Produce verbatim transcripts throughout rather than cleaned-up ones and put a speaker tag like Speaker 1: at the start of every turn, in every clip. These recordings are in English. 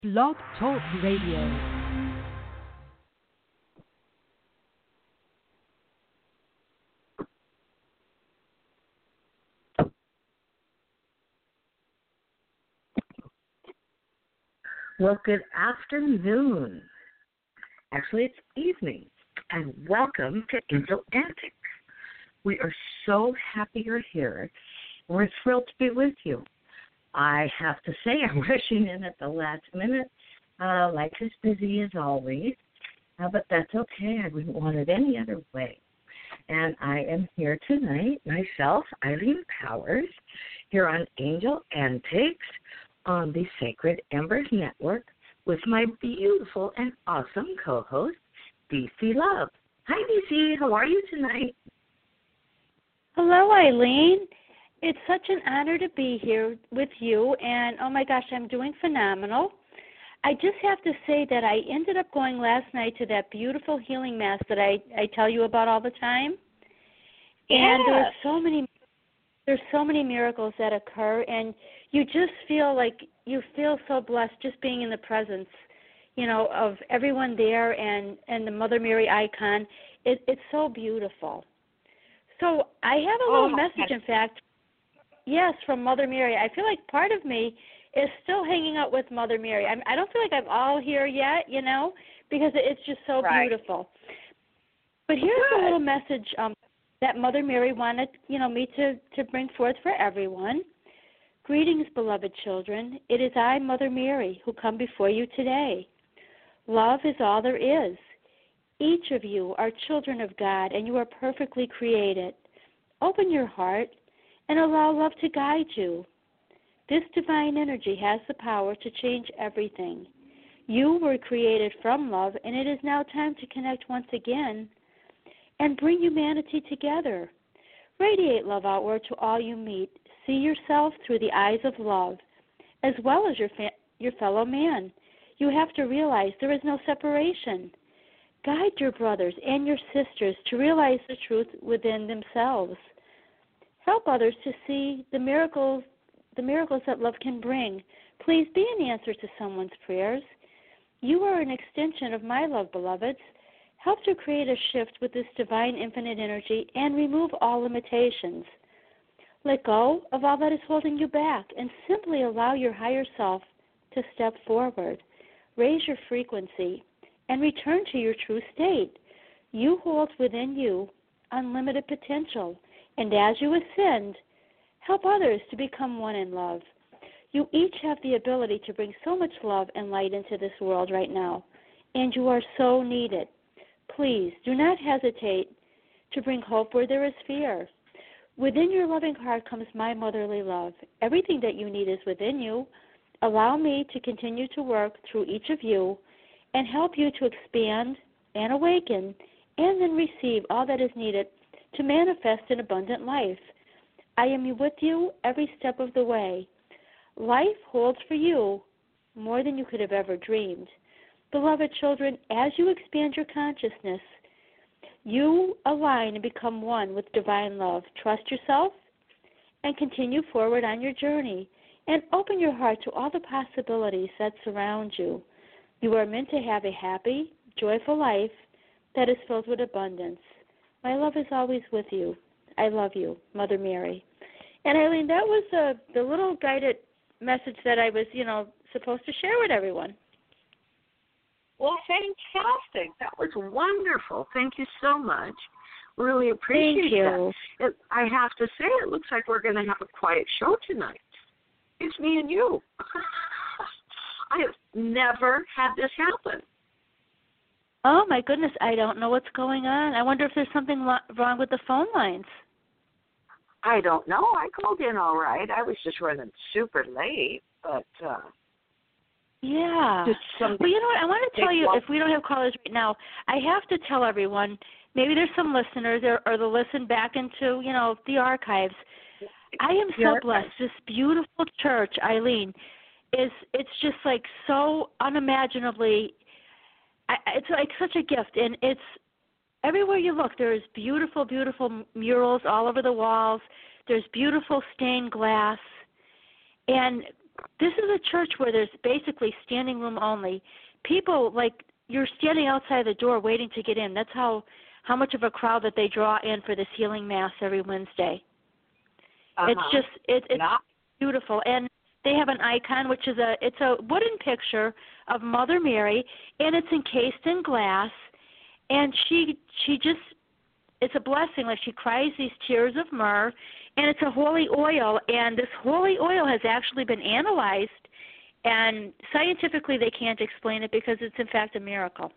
Speaker 1: Blog Talk Radio.
Speaker 2: Well, good afternoon. Actually, it's evening, and welcome to Angel Antics. We are so happy you're here. We're thrilled to be with you. I have to say, I'm rushing in at the last minute. Uh, life is busy as always, uh, but that's okay. I wouldn't want it any other way. And I am here tonight, myself, Eileen Powers, here on Angel Antics on the Sacred Embers Network with my beautiful and awesome co-host, D C Love. Hi, D C. How are you tonight?
Speaker 3: Hello, Eileen. It's such an honor to be here with you, and oh my gosh, I'm doing phenomenal. I just have to say that I ended up going last night to that beautiful healing mass that I, I tell you about all the time. And
Speaker 2: Yes.
Speaker 3: there's so many there's so many miracles that occur, and you just feel like you feel so blessed just being in the presence, you know, of everyone there and, and the Mother Mary icon. It, it's so beautiful. So I have a little
Speaker 2: oh,
Speaker 3: message, in fact. Yes, from Mother Mary. I feel like part of me is still hanging out with Mother Mary. I'm, I don't feel like I'm all here yet, you know, because it's just so
Speaker 2: right.
Speaker 3: beautiful. But here's
Speaker 2: Good.
Speaker 3: a little message um, that Mother Mary wanted, you know, me to, to bring forth for everyone. Greetings, beloved children. It is I, Mother Mary, who come before you today. Love is all there is. Each of you are children of God, and you are perfectly created. Open your heart and allow love to guide you. This divine energy has the power to change everything. You were created from love, and it is now time to connect once again and bring humanity together. Radiate love outward to all you meet. See yourself through the eyes of love, as well as your fa- your fellow man. You have to realize there is no separation. Guide your brothers and your sisters to realize the truth within themselves. Help others to see the miracles, the miracles that love can bring. Please be an answer to someone's prayers. You are an extension of my love, beloveds. Help to create a shift with this divine infinite energy and remove all limitations. Let go of all that is holding you back and simply allow your higher self to step forward. Raise your frequency and return to your true state. You hold within you unlimited potential. And as you ascend, help others to become one in love. You each have the ability to bring so much love and light into this world right now, and you are so needed. Please do not hesitate to bring hope where there is fear. Within your loving heart comes my motherly love. Everything that you need is within you. Allow me to continue to work through each of you and help you to expand and awaken and then receive all that is needed to manifest an abundant life. I am with you every step of the way. Life holds for you more than you could have ever dreamed. Beloved children, as you expand your consciousness, you align and become one with divine love. Trust yourself and continue forward on your journey and open your heart to all the possibilities that surround you. You are meant to have a happy, joyful life that is filled with abundance. My love is always with you. I love you, Mother Mary. And Eileen, that was uh, the little guided message that I was, you know, supposed to share with everyone.
Speaker 2: Well, fantastic. That was wonderful. Thank you so much. Really appreciate
Speaker 3: Thank you.
Speaker 2: that. It, I have to say, it looks like we're going to have a quiet show tonight. It's me and you. I have never had this happen.
Speaker 3: Oh, my goodness, I don't know what's going on. I wonder if there's something lo- wrong with the phone lines.
Speaker 2: I don't know. I called in all right. I was just running super late, but uh,
Speaker 3: yeah.
Speaker 2: just some.
Speaker 3: Well, you know what? I want to tell you,
Speaker 2: one.
Speaker 3: if we don't have callers right now, I have to tell everyone, maybe there's some listeners or, or they'll listen back into, you know, the archives. I am so blessed. This beautiful church, Eileen, is it's just like so unimaginably, I, it's like such a gift, and it's everywhere you look. There's beautiful, beautiful murals all over the walls. There's beautiful stained glass, and this is a church where there's basically standing room only. People, like, you're standing outside the door waiting to get in. That's how, how much of a crowd that they draw in for this healing mass every Wednesday.
Speaker 2: Uh-huh.
Speaker 3: It's just, it, it's
Speaker 2: Not-
Speaker 3: beautiful. And they have an icon, which is a, it's a wooden picture of Mother Mary, and it's encased in glass. And she, she just, it's a blessing. Like, she cries these tears of myrrh, and it's a holy oil. And this holy oil has actually been analyzed, and scientifically they can't explain it because it's in fact a miracle.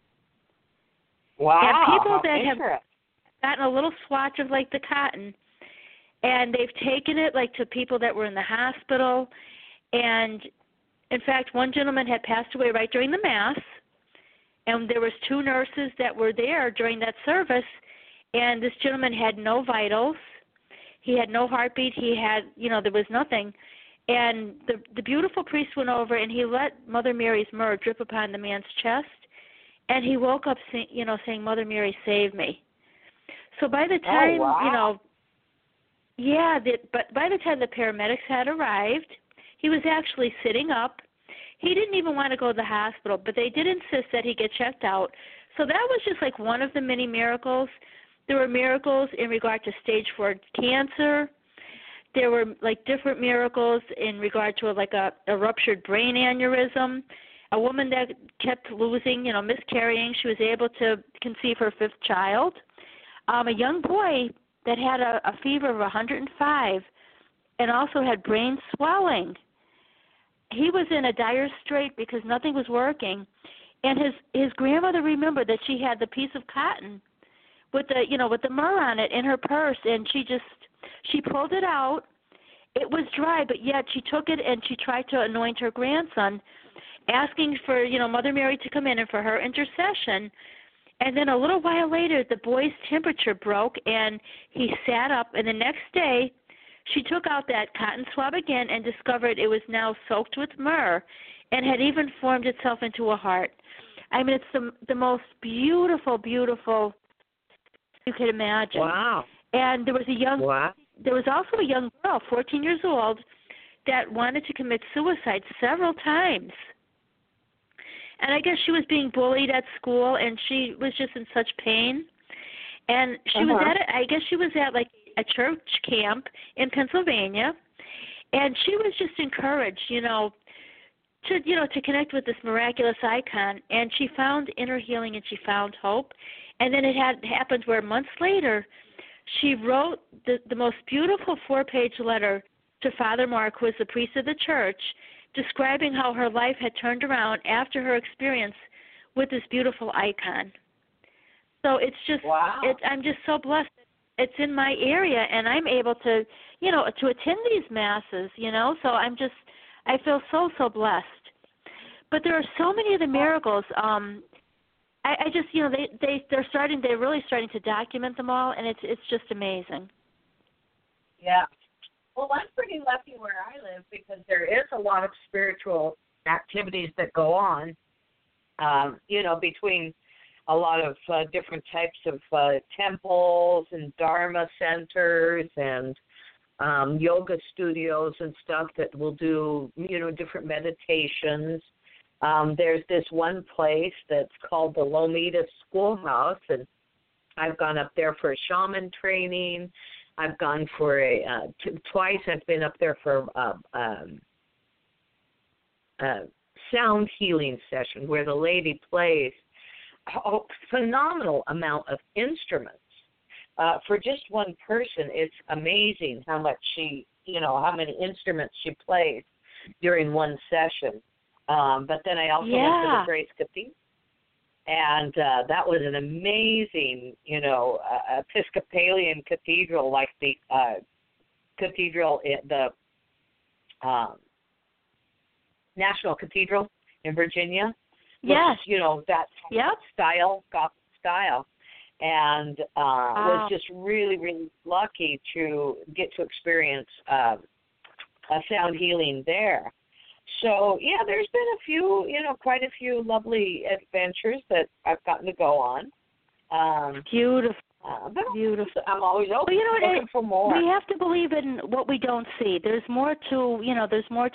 Speaker 2: Wow.
Speaker 3: And people
Speaker 2: how
Speaker 3: that have
Speaker 2: interesting.
Speaker 3: gotten a little swatch of like the cotton, and they've taken it like to people that were in the hospital. And in fact, one gentleman had passed away right during the Mass, and there was two nurses that were there during that service, and this gentleman had no vitals. He had no heartbeat. He had, you know, there was nothing. And the the beautiful priest went over, and he let Mother Mary's myrrh drip upon the man's chest, and he woke up, say, you know, saying, "Mother Mary, save me." So by the time,
Speaker 2: oh, wow.
Speaker 3: you know, yeah, the, but by the time the paramedics had arrived, he was actually sitting up. He didn't even want to go to the hospital, but they did insist that he get checked out. So that was just like one of the many miracles. There were miracles in regard to stage four cancer. There were like different miracles in regard to a, like a, a ruptured brain aneurysm. A woman that kept losing, you know, miscarrying, she was able to conceive her fifth child. Um, a young boy that had a, a fever of one hundred five and also had brain swelling. He was in a dire strait because nothing was working, and his his grandmother remembered that she had the piece of cotton with the, you know, with the myrrh on it in her purse, and she just she pulled it out. It was dry, but yet she took it and she tried to anoint her grandson, asking for, you know, Mother Mary to come in and for her intercession. And then a little while later, the boy's temperature broke, and he sat up. And the next day, she took out that cotton swab again and discovered it was now soaked with myrrh and had even formed itself into a heart. I mean, it's the, the most beautiful, beautiful you could imagine.
Speaker 2: Wow.
Speaker 3: And there was a young,
Speaker 2: wow.
Speaker 3: there was also a young girl, fourteen years old, that wanted to commit suicide several times. And I guess she was being bullied at school, and she was just in such pain. And she
Speaker 2: uh-huh.
Speaker 3: was at, a, I guess she was at like a church camp in Pennsylvania, and she was just encouraged, you know, to you know to connect with this miraculous icon. And she found inner healing, and she found hope. And then it had happened where months later, she wrote the, the most beautiful four-page letter to Father Mark, who was the priest of the church, describing how her life had turned around after her experience with this beautiful icon. So it's just,
Speaker 2: wow.
Speaker 3: it, I'm just so blessed. It's in my area, and I'm able to, you know, to attend these masses, you know. So I'm just, I feel so, so blessed. But there are so many of the miracles. Um, I, I just, you know, they, they, they're starting, they're really starting to document them all, and it's, it's just amazing.
Speaker 2: Yeah. Well, I'm pretty lucky where I live because there is a lot of spiritual activities that go on, um, you know, between a lot of uh, different types of uh, temples and Dharma centers and um, yoga studios and stuff that will do, you know, different meditations. Um, there's this one place that's called the Lomita Schoolhouse, and I've gone up there for shaman training. I've gone for a uh, t- twice. I've been up there for uh, um, a sound healing session where the lady plays a phenomenal amount of instruments. Uh, for just one person, it's amazing how much she, you know, how many instruments she plays during one session. Um, but then I also
Speaker 3: yeah.
Speaker 2: went to the Grace Cathedral. And uh, that was an amazing, you know, uh, Episcopalian cathedral, like the uh, cathedral, in the um, National Cathedral in Virginia.
Speaker 3: Yes.
Speaker 2: Which, you know, that
Speaker 3: yep.
Speaker 2: style, Gothic style. And uh,
Speaker 3: wow.
Speaker 2: was just really, really lucky to get to experience uh, a sound healing there. So, yeah, there's been a few, you know, quite a few lovely adventures that I've gotten to go on. Um,
Speaker 3: Beautiful.
Speaker 2: Uh, but
Speaker 3: Beautiful.
Speaker 2: I'm always open,
Speaker 3: well, you know,
Speaker 2: looking
Speaker 3: it,
Speaker 2: for more.
Speaker 3: We have to believe in what we don't see. There's more to, you know, there's more to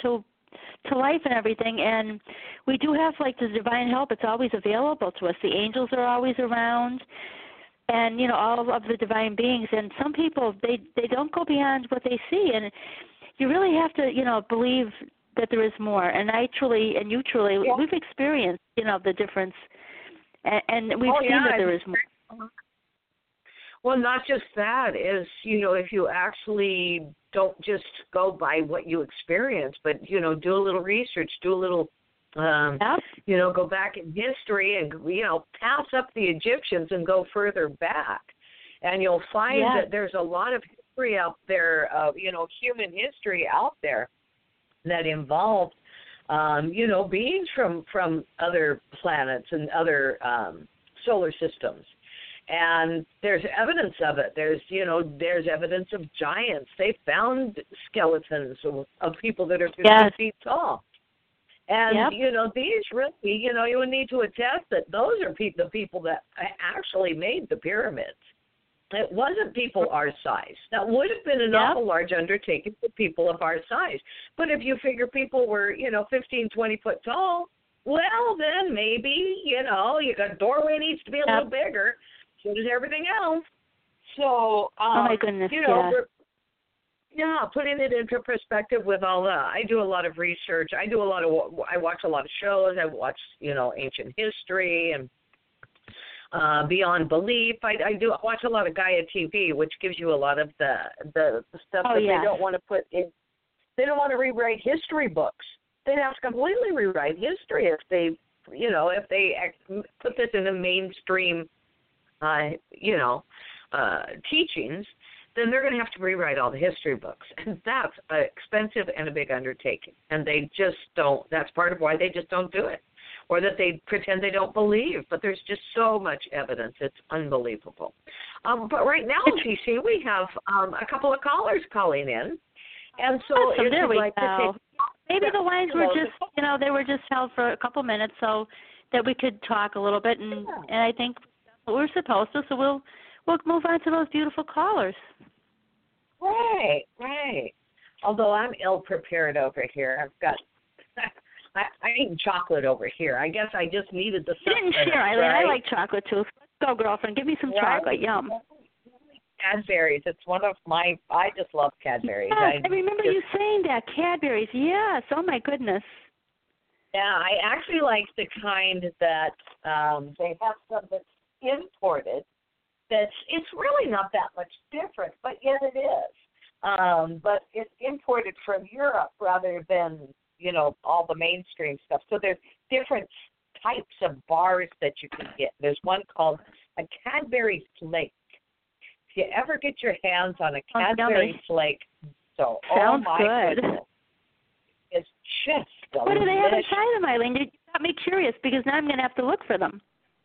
Speaker 3: to life and everything. And we do have like the divine help. It's always available to us. The angels are always around, and you know all of the divine beings. And some people they they don't go beyond what they see, and you really have to you know believe that there is more. And I truly and you truly
Speaker 2: yeah.
Speaker 3: we've experienced you know the difference, and, and we've
Speaker 2: oh,
Speaker 3: seen
Speaker 2: yeah.
Speaker 3: that there is more.
Speaker 2: Well, not just that is, you know, if you actually don't just go by what you experience, but, you know, do a little research, do a little, um,
Speaker 3: Yep.
Speaker 2: you know, go back in history and, you know, pass up the Egyptians and go further back. And you'll find
Speaker 3: yes.
Speaker 2: that there's a lot of history out there, uh, you know, human history out there that involved, um, you know, beings from, from other planets and other um, solar systems. And there's evidence of it. There's, you know, there's evidence of giants. They found skeletons of, of people that are fifty
Speaker 3: yes.
Speaker 2: feet tall. And,
Speaker 3: yep.
Speaker 2: you know, these really, you know, you would need to attest that those are pe- the people that actually made the pyramids. It wasn't people our size. That would have been an
Speaker 3: yep.
Speaker 2: awful large undertaking for people of our size. But if you figure people were, you know, fifteen, twenty foot tall, well, then maybe, you know, you got doorway needs to be a
Speaker 3: yep.
Speaker 2: little bigger. So does everything else. So, um,
Speaker 3: oh my goodness,
Speaker 2: you know,
Speaker 3: yeah.
Speaker 2: yeah, putting it into perspective with all that. I do a lot of research. I do a lot of, I watch a lot of shows. I watch, you know, ancient history and uh, Beyond Belief. I, I do I watch a lot of Gaia T V, which gives you a lot of the the, the stuff
Speaker 3: oh,
Speaker 2: that
Speaker 3: yes.
Speaker 2: they don't want to put in. They don't want to rewrite history books. They'd have to completely rewrite history if they, you know, if they put this in a mainstream Uh, you know, uh, teachings, then they're going to have to rewrite all the history books. And that's uh, expensive and a big undertaking. And they just don't, that's part of why they just don't do it. Or that they pretend they don't believe. But there's just so much evidence. It's unbelievable. Um, but right now, T C, we have um, a couple of callers calling in. And so
Speaker 3: awesome.
Speaker 2: if
Speaker 3: there
Speaker 2: you'd
Speaker 3: we
Speaker 2: like
Speaker 3: go.
Speaker 2: to take...
Speaker 3: Maybe the lines were
Speaker 2: Hello.
Speaker 3: just, you know, they were just held for a couple minutes so that we could talk a little bit. And,
Speaker 2: Yeah.
Speaker 3: and I think we're supposed to, so we'll we'll move on to those beautiful callers.
Speaker 2: Right, right. Although I'm ill prepared over here, I've got I, I eating chocolate over here. I guess I just needed the.
Speaker 3: You didn't share, Eileen.
Speaker 2: Right?
Speaker 3: I like chocolate too. Let's go, girlfriend. Give me some
Speaker 2: right?
Speaker 3: chocolate. Yum.
Speaker 2: Cadbury's. It's one of my. I just love Cadbury's.
Speaker 3: Yes,
Speaker 2: I,
Speaker 3: I remember
Speaker 2: just,
Speaker 3: you saying that. Cadbury's. Yes. Oh my goodness.
Speaker 2: Yeah, I actually like the kind that um, they have some that's imported. That's it's really not that much different, but yet it is. Um, but it's imported from Europe rather than you know all the mainstream stuff. So there's different types of bars that you can get. There's one called a Cadbury Flake. If you ever get your hands on a Cadbury
Speaker 3: oh,
Speaker 2: Flake, so
Speaker 3: sounds
Speaker 2: oh my
Speaker 3: good.
Speaker 2: goodness, it's just delicious.
Speaker 3: What do they have inside them, Eileen? You got me curious because now I'm going to have to look for them.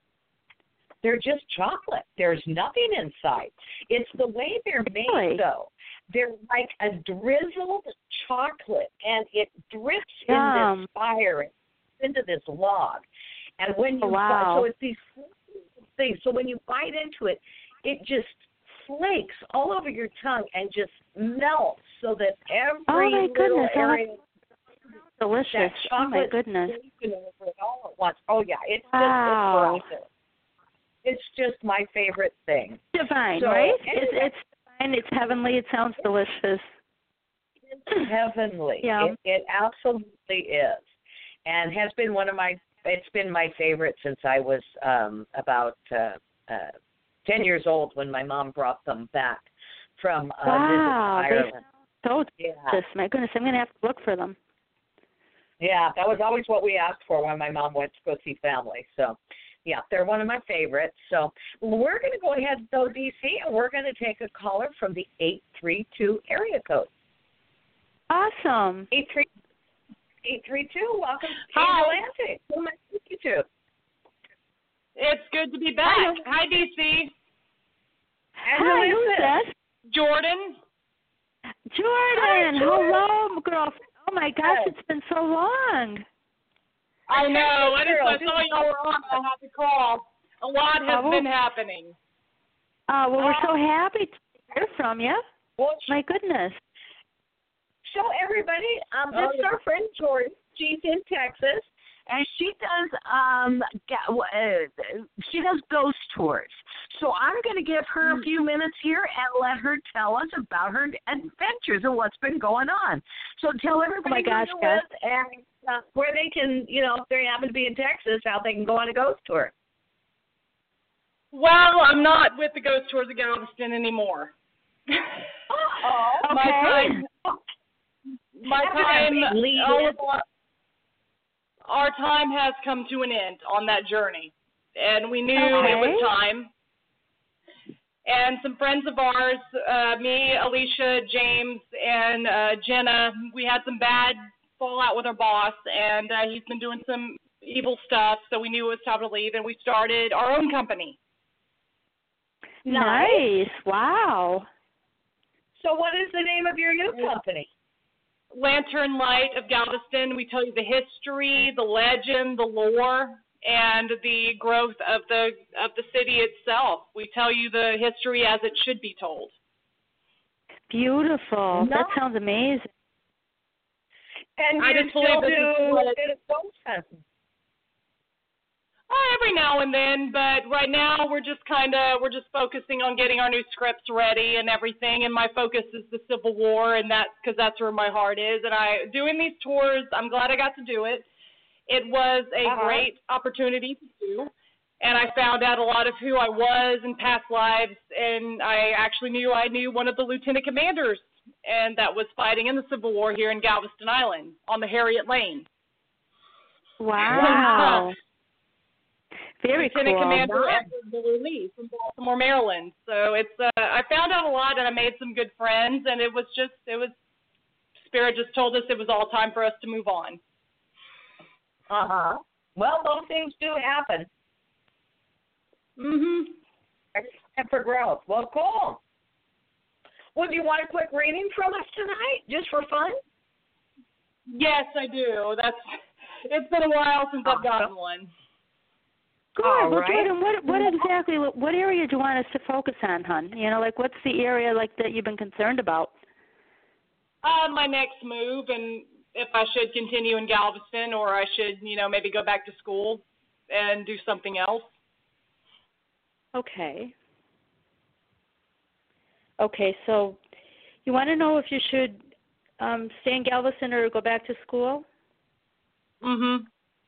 Speaker 2: They're just chocolate. There's nothing inside. It's the way they're made,
Speaker 3: really?
Speaker 2: though. They're like a drizzled chocolate, and it drips
Speaker 3: Yum.
Speaker 2: in this fire, into this log. And when you
Speaker 3: oh, wow.
Speaker 2: so it's these things. So when you bite into it, it just flakes all over your tongue and just melts, so that every
Speaker 3: oh my
Speaker 2: little
Speaker 3: goodness,
Speaker 2: area.
Speaker 3: Delicious.
Speaker 2: That
Speaker 3: Oh my
Speaker 2: chocolate
Speaker 3: goodness.
Speaker 2: over it all at once. Oh yeah, it's
Speaker 3: Wow.
Speaker 2: just it's delicious. It's just my favorite thing.
Speaker 3: Divine,
Speaker 2: so,
Speaker 3: right?
Speaker 2: Anyway,
Speaker 3: it's it's divine. It's heavenly. It sounds delicious.
Speaker 2: It's heavenly.
Speaker 3: Yeah.
Speaker 2: It, it absolutely is, and has been one of my. It's been my favorite since I was um, about uh, uh, ten years old when my mom brought them back from uh,
Speaker 3: wow.
Speaker 2: visit to Ireland.
Speaker 3: They sound so
Speaker 2: yeah.
Speaker 3: delicious. My goodness, I'm going to have to look for them.
Speaker 2: Yeah, that was always what we asked for when my mom went to go see family. So, yeah, they're one of my favorites. So we're going to go ahead, though, D C, and we're going to take a caller from the eight three two area code.
Speaker 3: Awesome.
Speaker 2: eight three two, welcome to
Speaker 4: Hi.
Speaker 2: Atlantic. Who am I speaking to?
Speaker 4: It's good to be back.
Speaker 2: Hi,
Speaker 4: Hi, D C.
Speaker 2: And
Speaker 3: Hi,
Speaker 2: who is
Speaker 3: who's
Speaker 2: this?
Speaker 3: this?
Speaker 4: Jordan.
Speaker 3: Jordan.
Speaker 2: Hi, Jordan.
Speaker 3: Hello, girl. Oh, my gosh,
Speaker 2: Hi.
Speaker 3: it's been so long.
Speaker 4: I know. I just
Speaker 2: Girl,
Speaker 4: I saw y'all were on. I had to call. A lot has
Speaker 3: Oh.
Speaker 4: been happening.
Speaker 3: Uh, well, we're so happy to hear from you.
Speaker 2: Well,
Speaker 3: My goodness.
Speaker 2: show everybody. Um, this
Speaker 4: Oh,
Speaker 2: is our friend Jordan. She's in Texas, and she does um ga- uh, she does ghost tours. So I'm going to give her a few minutes here and let her tell us about her adventures and what's been going on. So tell everybody
Speaker 3: Oh my gosh,
Speaker 2: who you're with and uh, where they can, you know, if they happen to be in Texas, how they can go on a ghost tour.
Speaker 4: Well, I'm not with the Ghost Tours of Galveston anymore.
Speaker 2: Oh,
Speaker 4: My time, my
Speaker 2: That's a
Speaker 4: time,
Speaker 2: big lead
Speaker 4: all
Speaker 2: in.
Speaker 4: of our, our time has come to an end on that journey, and we knew
Speaker 3: Okay.
Speaker 4: it was time. And some friends of ours, uh, me, Alicia, James, and uh, Jenna, we had some bad fallout with our boss, and uh, he's been doing some evil stuff, so we knew it was time to leave, and we started our own company.
Speaker 3: Nice. Wow.
Speaker 2: So what is the name of your new company?
Speaker 4: Lantern Light of Galveston. We tell you the history, the legend, the lore, and the growth of the of the city itself. We tell you the history as it should be told.
Speaker 3: Beautiful.
Speaker 2: No.
Speaker 3: That sounds amazing.
Speaker 2: And
Speaker 4: I
Speaker 2: you
Speaker 4: just believe
Speaker 2: still
Speaker 4: this is
Speaker 2: do
Speaker 4: what-
Speaker 2: a bit of ghost hunting.
Speaker 4: Uh, every now and then, but right now we're just kind of we're just focusing on getting our new scripts ready and everything. And my focus is the Civil War, and that's because that's where my heart is. And I doing these tours, I'm glad I got to do it. It was a
Speaker 2: Uh-huh.
Speaker 4: great opportunity to do, and I found out a lot of who I was in past lives. And I actually knew I knew one of the lieutenant commanders, and that was fighting in the Civil War here in Galveston Island on the Harriet Lane.
Speaker 3: Wow. Very
Speaker 4: Lieutenant
Speaker 3: cool.
Speaker 4: Commander
Speaker 2: Nice.
Speaker 4: Edward Ballou Lee from Baltimore, Maryland. So it's uh, I found out a lot, and I made some good friends, and it was just it was Spirit just told us it was all time for us to move on.
Speaker 2: Uh-huh. Well, those things do happen.
Speaker 4: Mhm.
Speaker 2: And for growth. Well, cool. Well, do you want a quick reading from us tonight, just for fun?
Speaker 4: Yes, I do. That's it's been a while since I've gotten one.
Speaker 3: Good.
Speaker 2: All
Speaker 3: Well,
Speaker 2: right.
Speaker 3: Jordan, what what exactly what area do you want us to focus on, hon? You know, like what's the area like that you've been concerned about?
Speaker 4: Uh, my next move, and if I should continue in Galveston, or I should, you know, maybe go back to school and do something else.
Speaker 3: Okay. Okay, so you want to know if you should um, stay in Galveston or go back to school?
Speaker 4: Mhm.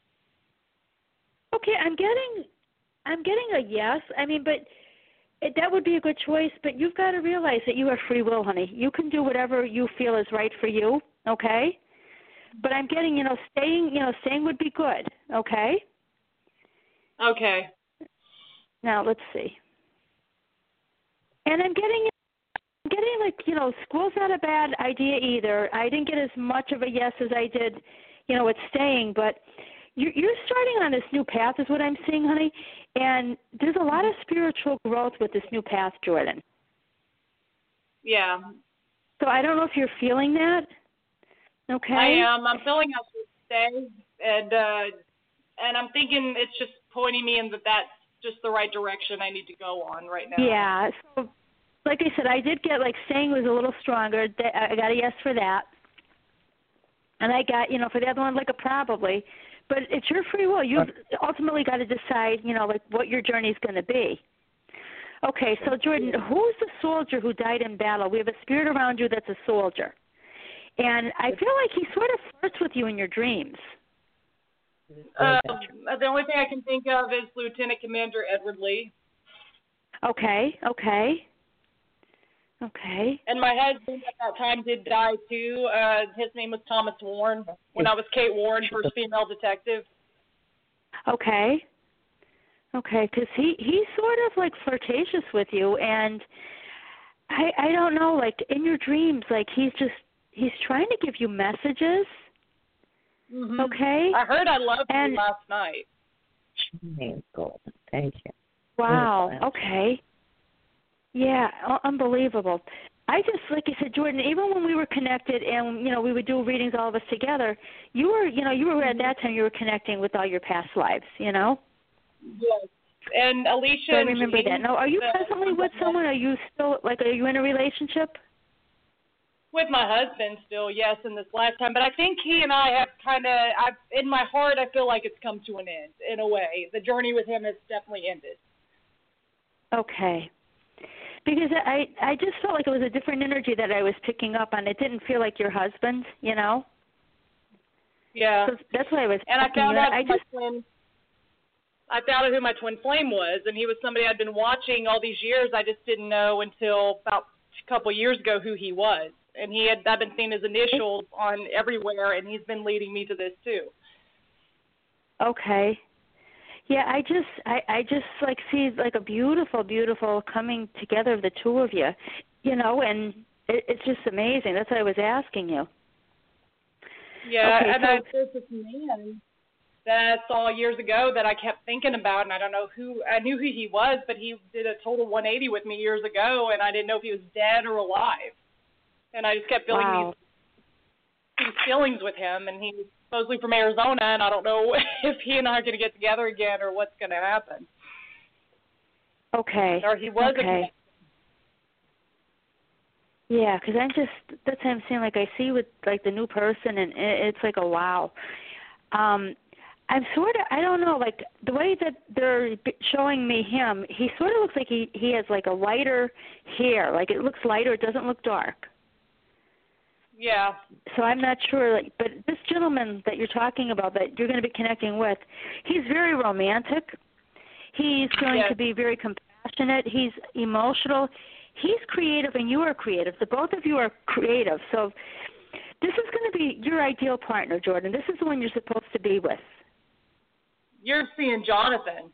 Speaker 3: Okay, I'm getting, I'm getting a yes. I mean, but it, that would be a good choice. But you've got to realize that you have free will, honey. You can do whatever you feel is right for you. Okay. But I'm getting, you know, staying, you know, staying would be good. Okay.
Speaker 4: Okay.
Speaker 3: Now let's see. And I'm getting, I'm getting like, you know, school's not a bad idea either. I didn't get as much of a yes as I did, you know, with staying, but you're, you're starting on this new path is what I'm seeing, honey. And there's a lot of spiritual growth with this new path, Jordan.
Speaker 4: Yeah.
Speaker 3: So I don't know if you're feeling that. Okay.
Speaker 4: I am. I'm feeling I should stay, and uh, and I'm thinking it's just pointing me in that that's just the right direction I need to go on right now.
Speaker 3: Yeah. So, like I said, I did get like staying was a little stronger. I got a yes for that, and I got you know for the other one like a probably. But it's your free will. You've ultimately got to decide, you know, like what your journey is going to be. Okay, so Jordan, who's the soldier who died in battle? We have a spirit around you that's a soldier. And I feel like he sort of flirts with you in your dreams.
Speaker 4: Uh, the only thing I can think of is Lieutenant Commander Edward Lee.
Speaker 3: Okay, okay. Okay.
Speaker 4: And my husband at that time did die too. Uh, his name was Thomas Warren. When I was Kate Warren, first female detective.
Speaker 3: Okay. Okay, because he, he's sort of like flirtatious with you, and I I don't know, like in your dreams, like he's just, he's trying to give you messages.
Speaker 4: Mm-hmm.
Speaker 3: Okay.
Speaker 4: I heard I loved
Speaker 3: and,
Speaker 4: you last night.
Speaker 2: Thank you.
Speaker 3: Wow. Okay. Yeah, unbelievable. I just, like I said, Jordan, even when we were connected and, you know, we would do readings all of us together, you were, you know, you were at that time, you were connecting with all your past lives, you know?
Speaker 4: Yes. And Alicia
Speaker 3: so I
Speaker 4: and
Speaker 3: remember
Speaker 4: James,
Speaker 3: that. Now, are you
Speaker 4: the,
Speaker 3: presently with someone? Are you still, like, are you in a relationship?
Speaker 4: with my husband still, yes, in this lifetime. But I think he and I have kind of, I've in my heart, I feel like it's come to an end in a way. The journey with him has definitely ended.
Speaker 3: Okay. Because I, I just felt like it was a different energy that I was picking up on. It didn't feel like your husband, you know?
Speaker 4: Yeah.
Speaker 3: So that's why I was
Speaker 4: And I found
Speaker 3: you.
Speaker 4: out
Speaker 3: I
Speaker 4: my
Speaker 3: just,
Speaker 4: twin, I found out who my twin flame was, and he was somebody I'd been watching all these years. I just didn't know until about a couple of years ago who he was. And he had, I've been seeing his initials on everywhere, and he's been leading me to this too.
Speaker 3: Okay. Yeah, I just, I, I just like see like a beautiful, beautiful coming together of the two of you, you know, and it, it's just amazing. That's why I was asking you.
Speaker 4: Yeah,
Speaker 3: okay,
Speaker 4: and
Speaker 3: so,
Speaker 4: I, there's this man that I saw years ago that I kept thinking about, and I don't know who, I knew who he was, but he did a total one eighty with me years ago, and I didn't know if he was dead or alive. And I just kept feeling
Speaker 3: wow.
Speaker 4: these, these feelings with him, and he's supposedly from Arizona, and I don't know if he and I are going to get together again or what's going to happen.
Speaker 3: Okay.
Speaker 4: Or he was
Speaker 3: okay. A Yeah, because I'm just, that's what I'm saying, like I see with like the new person, and it's like a wow. Um, I'm sort of, I don't know, like the way that they're showing me him, he sort of looks like he, he has like a lighter hair, like it looks lighter, it doesn't look dark.
Speaker 4: Yeah.
Speaker 3: So I'm not sure, like, but this gentleman that you're talking about that you're going to be connecting with, he's very romantic. He's going
Speaker 4: yes.
Speaker 3: to be very compassionate. He's emotional. He's creative, and you are creative. The both of you are creative. So this is going to be your ideal partner, Jordan. This is the one you're supposed to be with.
Speaker 4: You're seeing Jonathan.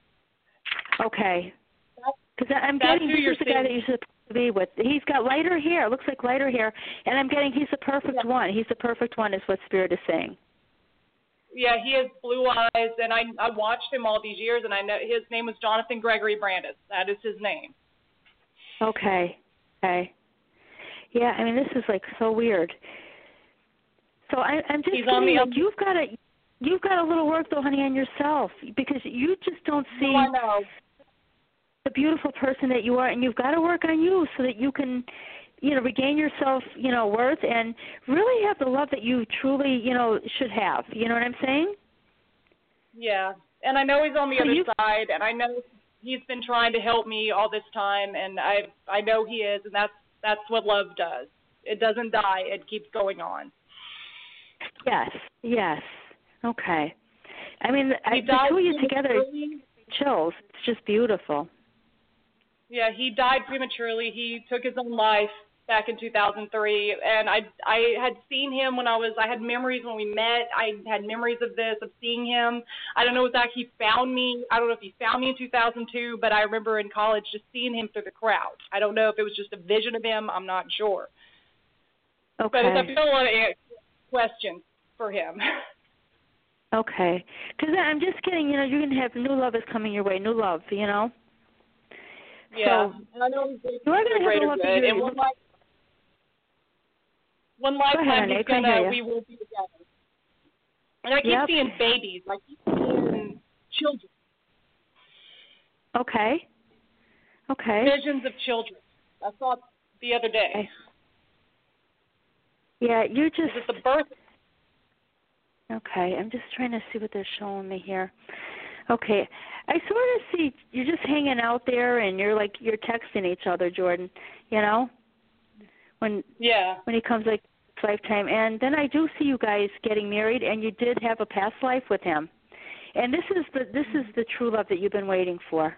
Speaker 3: Okay. Because I'm
Speaker 4: That's
Speaker 3: getting
Speaker 4: who
Speaker 3: this
Speaker 4: you're
Speaker 3: is the
Speaker 4: seeing.
Speaker 3: guy that you're supposed to be with. He's got lighter hair. Looks like lighter hair. And I'm getting he's the perfect
Speaker 4: yeah.
Speaker 3: one. He's the perfect one is what Spirit is saying.
Speaker 4: Yeah, he has blue eyes, and I I watched him all these years, and I know his name was Jonathan Gregory Brandis. That is his name.
Speaker 3: Okay. Okay. Yeah, I mean, this is like so weird. So I, I'm just
Speaker 4: He's
Speaker 3: getting,
Speaker 4: on the
Speaker 3: like, you've got to, you've got a little work though, honey, on yourself, because you just don't see
Speaker 4: no, I know.
Speaker 3: the beautiful person that you are, and you've got to work on you so that you can, you know, regain your self, you know, worth, and really have the love that you truly, you know, should have. You know what I'm saying?
Speaker 4: Yeah, and I know he's on the
Speaker 3: So
Speaker 4: other
Speaker 3: you,
Speaker 4: side, and I know he's been trying to help me all this time, and I I know he is, and that's that's what love does. It doesn't die; it keeps going on.
Speaker 3: Yes, yes. Okay. I mean, I, the two of you together, chills. It's just beautiful.
Speaker 4: Yeah, he died prematurely. He took his own life back in two thousand three, and I I had seen him when I was, I had memories when we met. I had memories of this, of seeing him. I don't know exactly, he found me. I don't know if he found me in two thousand two, but I remember in college just seeing him through the crowd. I don't know if it was just a vision of him. I'm not sure.
Speaker 3: Okay.
Speaker 4: But I feel a lot of questions for him.
Speaker 3: Okay. Because I'm just kidding, you know, you're going to have new love is coming your way, new love, you know?
Speaker 4: Yeah,
Speaker 3: so,
Speaker 4: and I know he's
Speaker 3: you are going to have a love
Speaker 4: good.
Speaker 3: that
Speaker 4: And one, life, one lifetime,
Speaker 3: ahead,
Speaker 4: he's gonna, we will be together. And I keep
Speaker 3: yep.
Speaker 4: seeing babies, I keep seeing children.
Speaker 3: Okay. Okay.
Speaker 4: Visions of children. I saw it the other day.
Speaker 3: Okay. Yeah, you're just...
Speaker 4: Is it the birth?
Speaker 3: Okay, I'm just trying to see what they're showing me here. Okay, I sort of see you're just hanging out there, and you're like you're texting each other, Jordan. You know, when
Speaker 4: yeah,
Speaker 3: when he comes like this lifetime, and then I do see you guys getting married, and you did have a past life with him, and this is the this is the true love that you've been waiting for.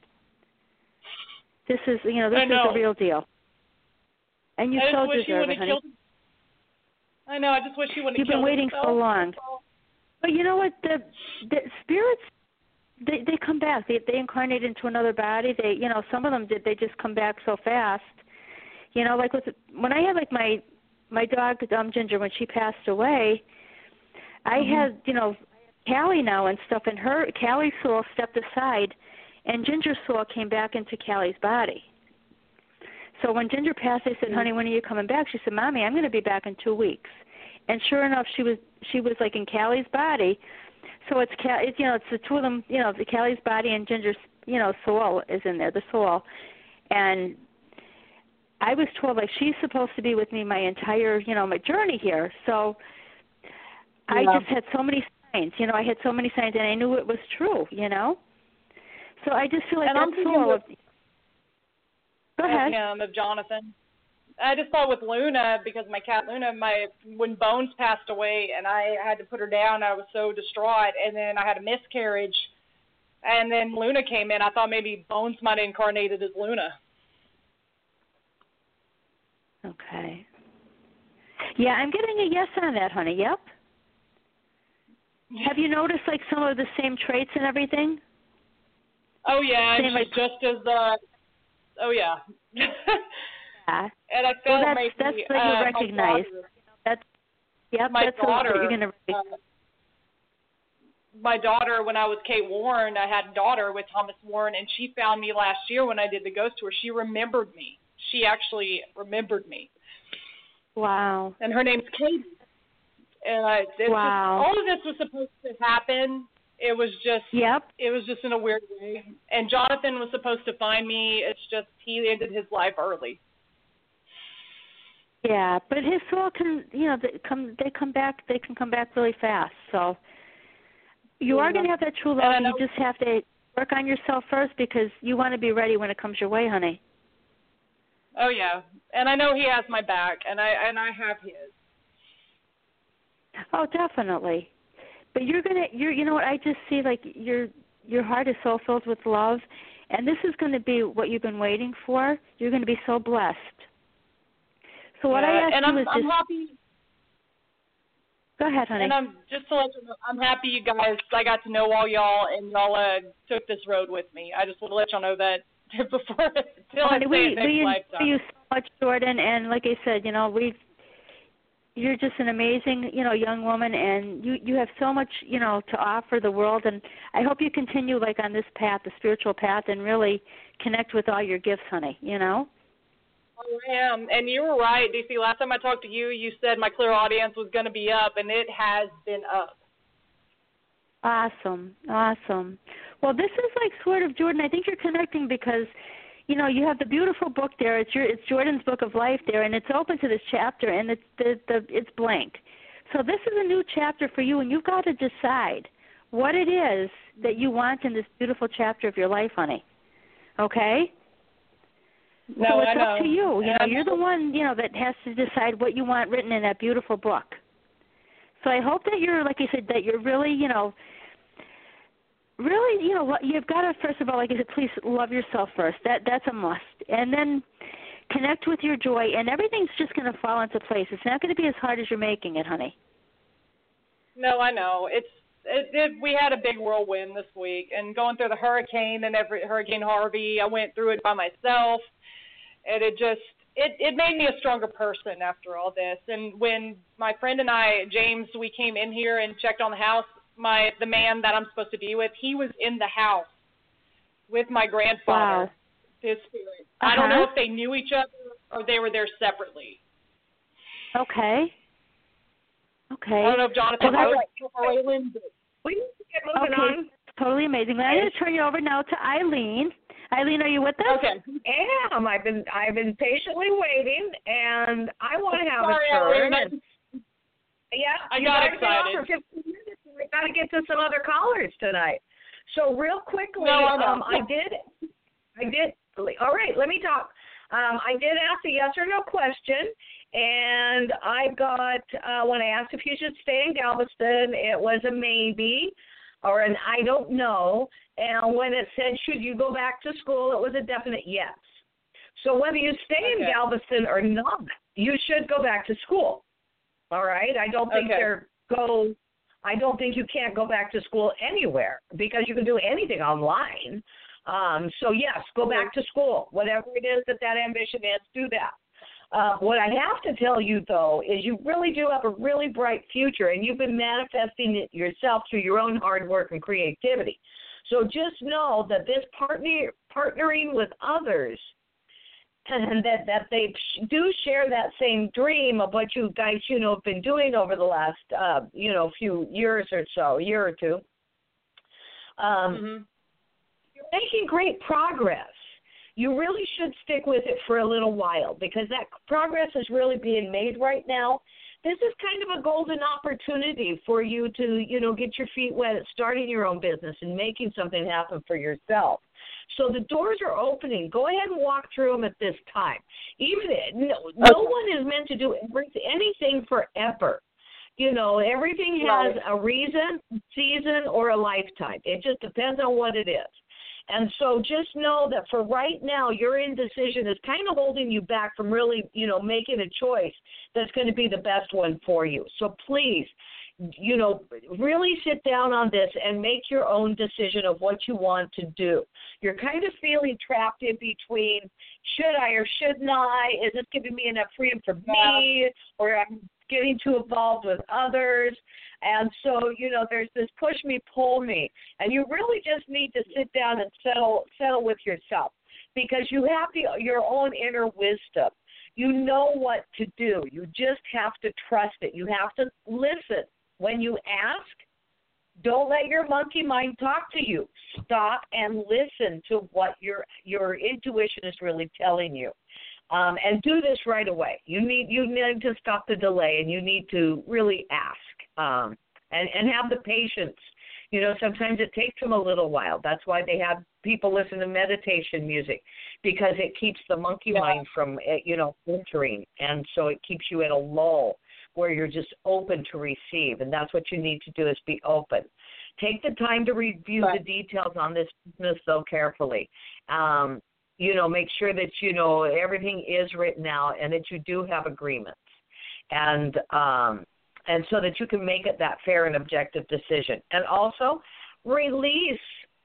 Speaker 3: This is you know this
Speaker 4: I
Speaker 3: is
Speaker 4: know.
Speaker 3: the real deal, and you
Speaker 4: I
Speaker 3: so
Speaker 4: just wish
Speaker 3: deserve
Speaker 4: he
Speaker 3: it, honey.
Speaker 4: killed. I know. I just wish he wouldn't
Speaker 3: You've
Speaker 4: have
Speaker 3: been
Speaker 4: killed
Speaker 3: waiting
Speaker 4: himself.
Speaker 3: so long. But you know what? The the spirits, they they come back. They they incarnate into another body. They you know some of them did. They just come back so fast. You know, like with when I had like my my dog um, Ginger when she passed away, I
Speaker 4: mm-hmm.
Speaker 3: had you know Callie now and stuff, and her Callie's soul stepped aside, and Ginger's soul came back into Callie's body. So when Ginger passed, I said, "Honey, when are you coming back?" She said, "Mommy, I'm going to be back in two weeks." And sure enough, she was she was like in Callie's body. So it's Cal, it's, you know, it's the two of them, you know, the Callie's body and Ginger's, you know, soul is in there, the soul. And I was told like she's supposed to be with me my entire, you know, my journey here. So I
Speaker 4: Yeah.
Speaker 3: just had so many signs, you know, I had so many signs, and I knew it was true, you know. So I just feel like
Speaker 4: And I'm
Speaker 3: that's
Speaker 4: thinking
Speaker 3: so.
Speaker 4: with,
Speaker 3: Go ahead.
Speaker 4: of him, of Jonathan. I just thought with Luna, because my cat Luna, my when Bones passed away and I had to put her down, I was so distraught, and then I had a miscarriage, and then Luna came in. I thought maybe Bones might have incarnated as Luna.
Speaker 3: Okay. Yeah, I'm getting a yes on that, honey. Yep. Have you noticed like some of the same traits and everything?
Speaker 4: Oh yeah,
Speaker 3: Same
Speaker 4: and
Speaker 3: like,
Speaker 4: she's just as uh. Oh yeah.
Speaker 3: yeah.
Speaker 4: And I
Speaker 3: Well,
Speaker 4: felt
Speaker 3: that's
Speaker 4: maybe
Speaker 3: that's what
Speaker 4: uh,
Speaker 3: you recognize.
Speaker 4: My daughter,
Speaker 3: That's yep.
Speaker 4: my
Speaker 3: that's
Speaker 4: daughter,
Speaker 3: what you're gonna recognize.
Speaker 4: uh, my daughter, when I was Kate Warren, I had a daughter with Thomas Warren, and she found me last year when I did the ghost tour. She remembered me. She actually remembered me.
Speaker 3: Wow.
Speaker 4: And her name's Katie. And I, it's
Speaker 3: wow.
Speaker 4: just, all of this was supposed to happen. It was just,
Speaker 3: yep.
Speaker 4: It was just in a weird way. And Jonathan was supposed to find me. It's just he ended his life early.
Speaker 3: Yeah, but his soul can, you know, they come, they come back, they can come back really fast. So you
Speaker 4: yeah.
Speaker 3: are going to have that true love, and you just have to work on yourself first because you want to be ready when it comes your way, honey.
Speaker 4: Oh yeah, and I know he has my back, and I and I have his.
Speaker 3: Oh, definitely. But you're gonna, you're, you know what? I just see like your your heart is so filled with love, and this is going to be what you've been waiting for. You're going to be so blessed. So what
Speaker 4: yeah,
Speaker 3: I ask
Speaker 4: and
Speaker 3: you
Speaker 4: I'm,
Speaker 3: is
Speaker 4: I'm
Speaker 3: just.
Speaker 4: happy.
Speaker 3: Go ahead, honey.
Speaker 4: And I'm just to let you know, I'm happy you guys. I got to know all y'all, and y'all uh, took this road with me. I just want to let y'all know that before until
Speaker 3: honey,
Speaker 4: I say
Speaker 3: we
Speaker 4: it next
Speaker 3: we
Speaker 4: lifetime.
Speaker 3: enjoy you so much, Jordan, and like I said, you know, we. You're just an amazing, you know, young woman, and you you have so much, you know, to offer the world. And I hope you continue like on this path, the spiritual path, and really connect with all your gifts, honey. You know.
Speaker 4: Oh, I am, and you were right, D C. Last time I talked to you, you said my clear audience was going to be up, and it has been up.
Speaker 3: Awesome, awesome. Well, this is like sort of Jordan. I think you're connecting because, you know, you have the beautiful book there. It's your, it's Jordan's Book of Life there, and it's open to this chapter, and it's the, the it's blank. So this is a new chapter for you, and you've got to decide what it is that you want in this beautiful chapter of your life, honey. Okay?
Speaker 4: No,
Speaker 3: so it's
Speaker 4: I know.
Speaker 3: up to you. You
Speaker 4: and
Speaker 3: know, you're the one, you know, that has to decide what you want written in that beautiful book. So I hope that you're, like I said, that you're really, you know, really, you know, you've got to, first of all, like I said, please love yourself first. That That's a must. And then connect with your joy, and everything's just going to fall into place. It's not going to be as hard as you're making it, honey.
Speaker 4: No, I know. It's it, it, we had a big whirlwind this week, and going through the hurricane and every Hurricane Harvey, I went through it by myself, and it just it, it made me a stronger person after all this. And when my friend and I, James, we came in here and checked on the house, my the man that I'm supposed to be with, he was in the house with my grandfather,
Speaker 3: wow.
Speaker 4: his spirit.
Speaker 3: Uh-huh.
Speaker 4: I don't know if they knew each other or they were there separately.
Speaker 3: Okay. Okay.
Speaker 4: I don't know if Jonathan
Speaker 3: well,
Speaker 4: knows Raylan, but
Speaker 2: We need to get moving
Speaker 3: okay.
Speaker 2: on.
Speaker 3: Totally amazing. I'm going to turn you over now to Eileen. Eileen, are you with us?
Speaker 4: okay.
Speaker 2: Am. I've been I've been patiently waiting, and I want to have
Speaker 4: Sorry,
Speaker 2: a turn.
Speaker 4: Eileen.
Speaker 2: And, yeah,
Speaker 4: I
Speaker 2: you
Speaker 4: got
Speaker 2: gotta get off
Speaker 4: excited.
Speaker 2: for fifteen minutes. We got to get to some other callers tonight. So real quickly,
Speaker 4: No, I know.
Speaker 2: um, I did, I did. All right, let me talk. Um, I did ask a yes or no question, and I got uh, when I asked if you should stay in Galveston, it was a maybe or an I don't know. And when it said should you go back to school, it was a definite yes. So whether you stay
Speaker 4: Okay.
Speaker 2: in Galveston or not, you should go back to school. All right, I don't think
Speaker 4: Okay.
Speaker 2: they're go. I don't think you can't go back to school anywhere because you can do anything online. Um, so, yes, go back to school. Whatever it is that that ambition is, do that. Uh, what I have to tell you, though, is you really do have a really bright future, and you've been manifesting it yourself through your own hard work and creativity. So just know that this partner, partnering with others and that, that they do share that same dream of what you guys, you know, have been doing over the last, uh, you know, few years or so, year or two. Um,
Speaker 4: Mm-hmm.
Speaker 2: You're making great progress. you really should stick with it for a little while because that progress is really being made right now. This is kind of a golden opportunity for you to, you know, get your feet wet at starting your own business and making something happen for yourself. So the doors are opening. Go ahead and walk through them at this time. Even no, no one is meant to do anything forever. You know, everything has a reason, season, or a lifetime. It just depends on what it is. And so just know that for right now, your indecision is kind of holding you back from really, you know, making a choice that's going to be the best one for you. So please, you know, really sit down on this and make your own decision of what you want to do. You're kind of feeling trapped in between, should I or shouldn't I? Is this giving me enough freedom for me? Or I'm getting too involved with others? And so, you know, there's this push me, pull me. And you really just need to sit down and settle settle with yourself because you have the, your own inner wisdom. You know what to do. You just have to trust it. You have to listen. When you ask, don't let your monkey mind talk to you. Stop and listen to what your your intuition is really telling you. Um, and do this right away. You need you need to stop the delay, and you need to really ask um, and, and have the patience. You know, sometimes it takes them a little while. That's why they have people listen to meditation music, because it keeps the monkey yeah. mind from, you know, entering, and so it keeps you at a lull where you're just open to receive, and that's what you need to do is be open. Take the time to review right. the details on this business, though, carefully. Um, you know, make sure that, you know, everything is written out and that you do have agreements. And um, and so that you can make it that fair and objective decision. And also, release.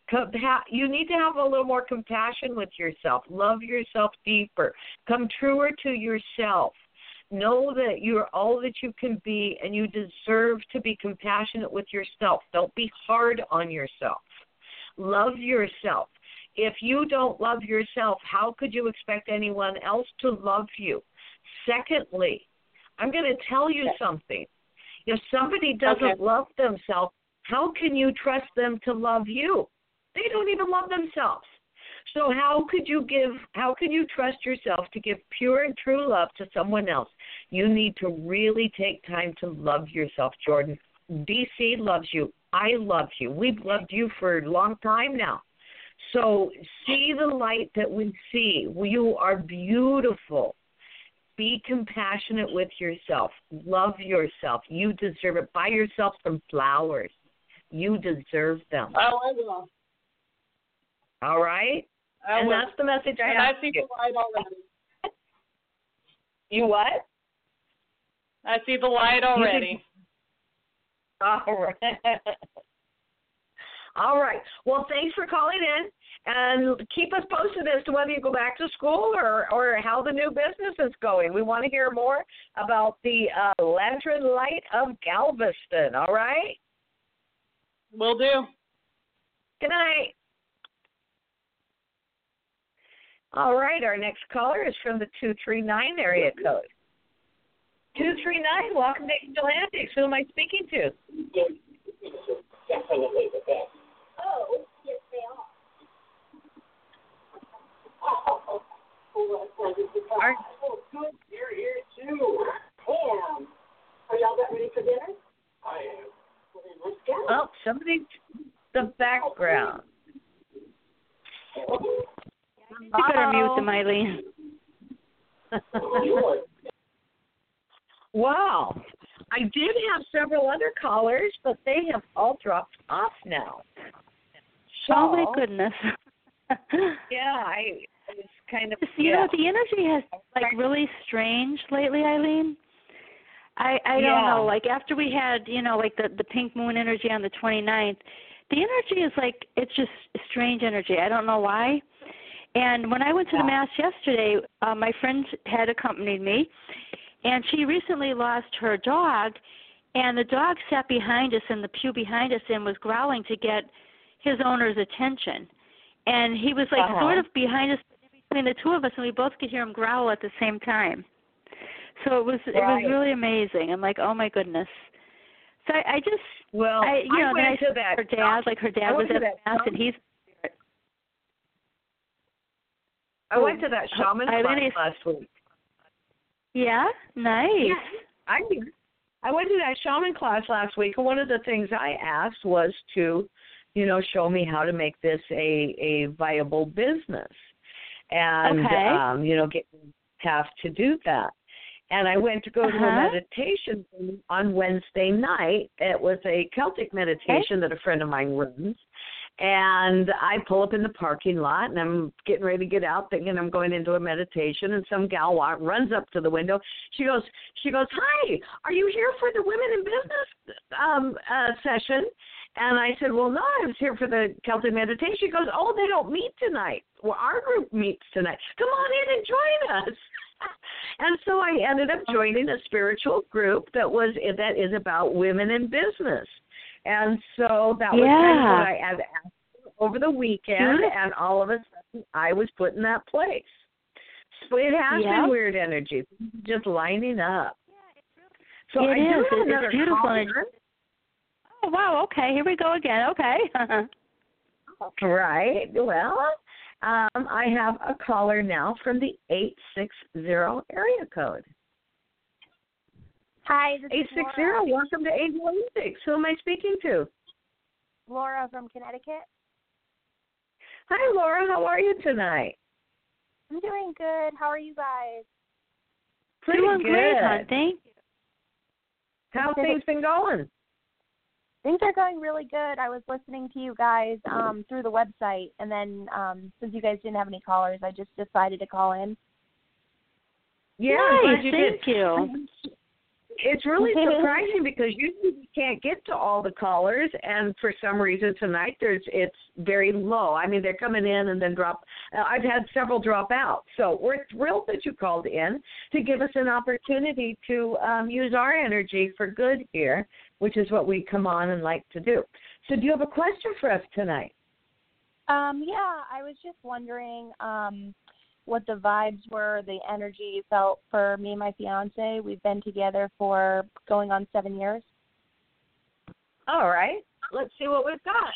Speaker 2: You need to have a little more compassion with yourself. Love yourself deeper. Come truer to yourself. Know that you're all that you can be, and you deserve to be compassionate with yourself. Don't be hard on yourself. Love yourself. If you don't love yourself, how could you expect anyone else to love you? Secondly, I'm going to tell you something. If somebody doesn't okay. love themselves, how can you trust them to love you? They don't even love themselves. So how could you give, how can you trust yourself to give pure and true love to someone else? You need to really take time to love yourself, Jordan. D C loves you. I love you. We've loved you for a long time now. So see the light that we see. You are beautiful. Be compassionate with yourself. Love yourself. You deserve it. Buy yourself some flowers. You deserve them.
Speaker 4: Oh, I will.
Speaker 2: All right?
Speaker 4: I
Speaker 2: and
Speaker 4: will.
Speaker 2: that's the message I
Speaker 4: and
Speaker 2: have.
Speaker 4: I see the light already.
Speaker 2: You what?
Speaker 4: I see the light already.
Speaker 2: All right. All right. Well, thanks for calling in, and keep us posted as to whether you go back to school or, or how the new business is going. We want to hear more about the uh, Lantern Light of Galveston. All right?
Speaker 4: Will do.
Speaker 2: Good night. All right. Our next caller is from the two three nine area code. two three nine, welcome to Angel Antics. Who am I speaking to?
Speaker 5: Definitely the best. Oh, yes, they are. Oh, oh, oh,
Speaker 2: Are,
Speaker 5: oh, good. You're here, too. I am. Are y'all about ready for dinner? I am. Well, then let's go.
Speaker 2: oh, somebody, the background.
Speaker 3: You better mute them, Eileen.
Speaker 2: Wow. I did have several other callers, but they have all dropped off now. So,
Speaker 3: oh, my goodness.
Speaker 2: yeah, I it's kind of,
Speaker 3: You
Speaker 2: yeah.
Speaker 3: know, the energy has, like, really strange lately, Eileen. I, I don't
Speaker 2: yeah.
Speaker 3: know. Like, after we had, you know, like the, the pink moon energy on the twenty-ninth, the energy is, like, it's just strange energy. I don't know why. And when I went to
Speaker 2: yeah.
Speaker 3: the Mass yesterday, uh, my friend had accompanied me, and she recently lost her dog, and the dog sat behind us in the pew behind us and was growling to get his owner's attention. And he was, like, uh-huh. sort of behind us between the two of us, and we both could hear him growl at the same time. So it was right. it was really amazing. I'm like, oh, my goodness. So I, I just,
Speaker 2: well,
Speaker 3: I, you
Speaker 2: I
Speaker 3: know,
Speaker 2: went
Speaker 3: then I
Speaker 2: to that.
Speaker 3: her dad, like her dad was at the Mass, and he's
Speaker 2: I went to that shaman
Speaker 3: I
Speaker 2: class
Speaker 3: really-
Speaker 2: last week.
Speaker 3: Yeah, nice.
Speaker 2: Yeah, I did. I went to that shaman class last week, and one of the things I asked was to, you know, show me how to make this a, a viable business. And,
Speaker 3: Okay.
Speaker 2: um, you know, get have to do that. And I went to go to a
Speaker 3: Uh-huh.
Speaker 2: meditation on Wednesday night. It was a Celtic meditation that a friend of mine runs. And I pull up in the parking lot, and I'm getting ready to get out, thinking I'm going into a meditation. And some gal walk, runs up to the window. She goes, she goes, "Hi, are you here for the Women in Business um, uh, session?" And I said, "Well, no, I was here for the Celtic meditation." She goes, "Oh, they don't meet tonight. Well, our group meets tonight. Come on in and join us." And so I ended up joining a spiritual group that was that is about women in business. And so that was kind of
Speaker 3: Yeah.
Speaker 2: what I had asked over the weekend,
Speaker 3: Sure.
Speaker 2: and all of a sudden I was put in that place. So it has
Speaker 3: Yeah.
Speaker 2: been weird energy, just lining up. So
Speaker 3: It
Speaker 2: I do
Speaker 3: is.
Speaker 2: have
Speaker 3: It's
Speaker 2: another
Speaker 3: beautiful
Speaker 2: caller.
Speaker 3: energy. Oh, wow. Okay, here we go again. Okay.
Speaker 2: Right. Well, um, I have a caller now from the eight six zero area code.
Speaker 6: Hi, this
Speaker 2: eight
Speaker 6: is
Speaker 2: six
Speaker 6: Laura.
Speaker 2: zero. Welcome to Angel Olympics. Who am I speaking to?
Speaker 6: Laura from Connecticut.
Speaker 2: Hi, Laura. How are you tonight?
Speaker 6: I'm doing good. How are you guys?
Speaker 2: Pretty
Speaker 3: Doing
Speaker 2: good.
Speaker 3: great, hon. Thank you.
Speaker 2: How have things been going?
Speaker 6: Things are going really good. I was listening to you guys um, through the website, and then um, since you guys didn't have any callers, I just decided to call in.
Speaker 2: Yeah, I'm
Speaker 3: Nice,
Speaker 2: glad you
Speaker 3: thank
Speaker 2: did.
Speaker 3: you.
Speaker 2: It's really surprising because usually we can't get to all the callers, and for some reason tonight there's it's very low. I mean, they're coming in and then drop. Uh, I've had several drop out, so we're thrilled that you called in to give us an opportunity to um, use our energy for good here, which is what we come on and like to do. So, do you have a question for us tonight?
Speaker 6: Um, yeah, I was just wondering um, what the vibes were, the energy you felt for me and my fiance. We've been together for going on seven years.
Speaker 2: All right, let's see what we've got.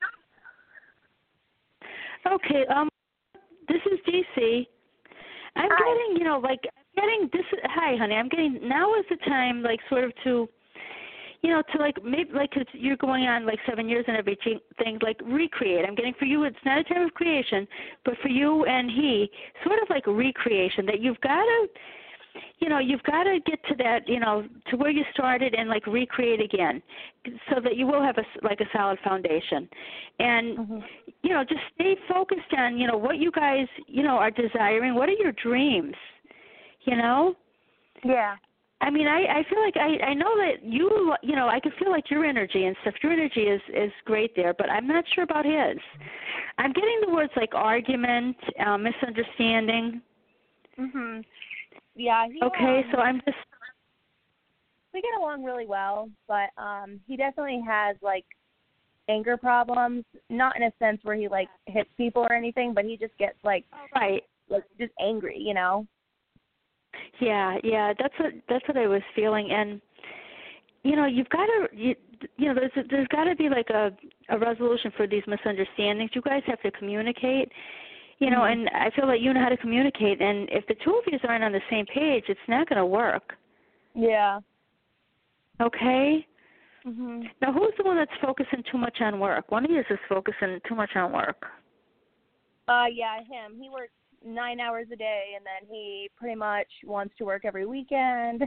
Speaker 3: Okay, um, this is D C. I'm
Speaker 6: Hi.
Speaker 3: getting, you know, like, I'm getting this. Hi, honey. I'm getting, now is the time, like, sort of to, you know, to, like, maybe, like, 'cause you're going on, like, seven years and everything, like, recreate. I'm getting for you, it's not a time of creation, but for you and he, sort of like recreation, that you've got to, you know, you've got to get to that, you know, to where you started and, like, recreate again so that you will have, a, like, a solid foundation. And,
Speaker 6: Mm-hmm.
Speaker 3: you know, just stay focused on, you know, what you guys, you know, are desiring. What are your dreams, you know?
Speaker 6: Yeah.
Speaker 3: I mean, I, I feel like I, I know that you, you know, I can feel like your energy and stuff. Your energy is, is great there, but I'm not sure about his. I'm getting the words like argument, uh, misunderstanding.
Speaker 6: Mhm. Yeah. He,
Speaker 3: Okay,
Speaker 6: um,
Speaker 3: so I'm just,
Speaker 6: we get along really well, but um, he definitely has like anger problems. Not in a sense where he like hits people or anything, but he just gets like
Speaker 3: right.
Speaker 6: like just angry, you know.
Speaker 3: Yeah, yeah, that's what that's what I was feeling, and you know, you've got to, you, you know, there's there's got to be like a a resolution for these misunderstandings. You guys have to communicate, you know,
Speaker 6: Mhm.
Speaker 3: and I feel like you know how to communicate. And if the two of you aren't on the same page, it's not going to work.
Speaker 6: Yeah.
Speaker 3: Okay.
Speaker 6: Mhm.
Speaker 3: Now, who's the one that's focusing too much on work? One of you is focusing too much on work.
Speaker 6: Uh, yeah, him. He works nine hours a day, and then he pretty much wants to work every weekend.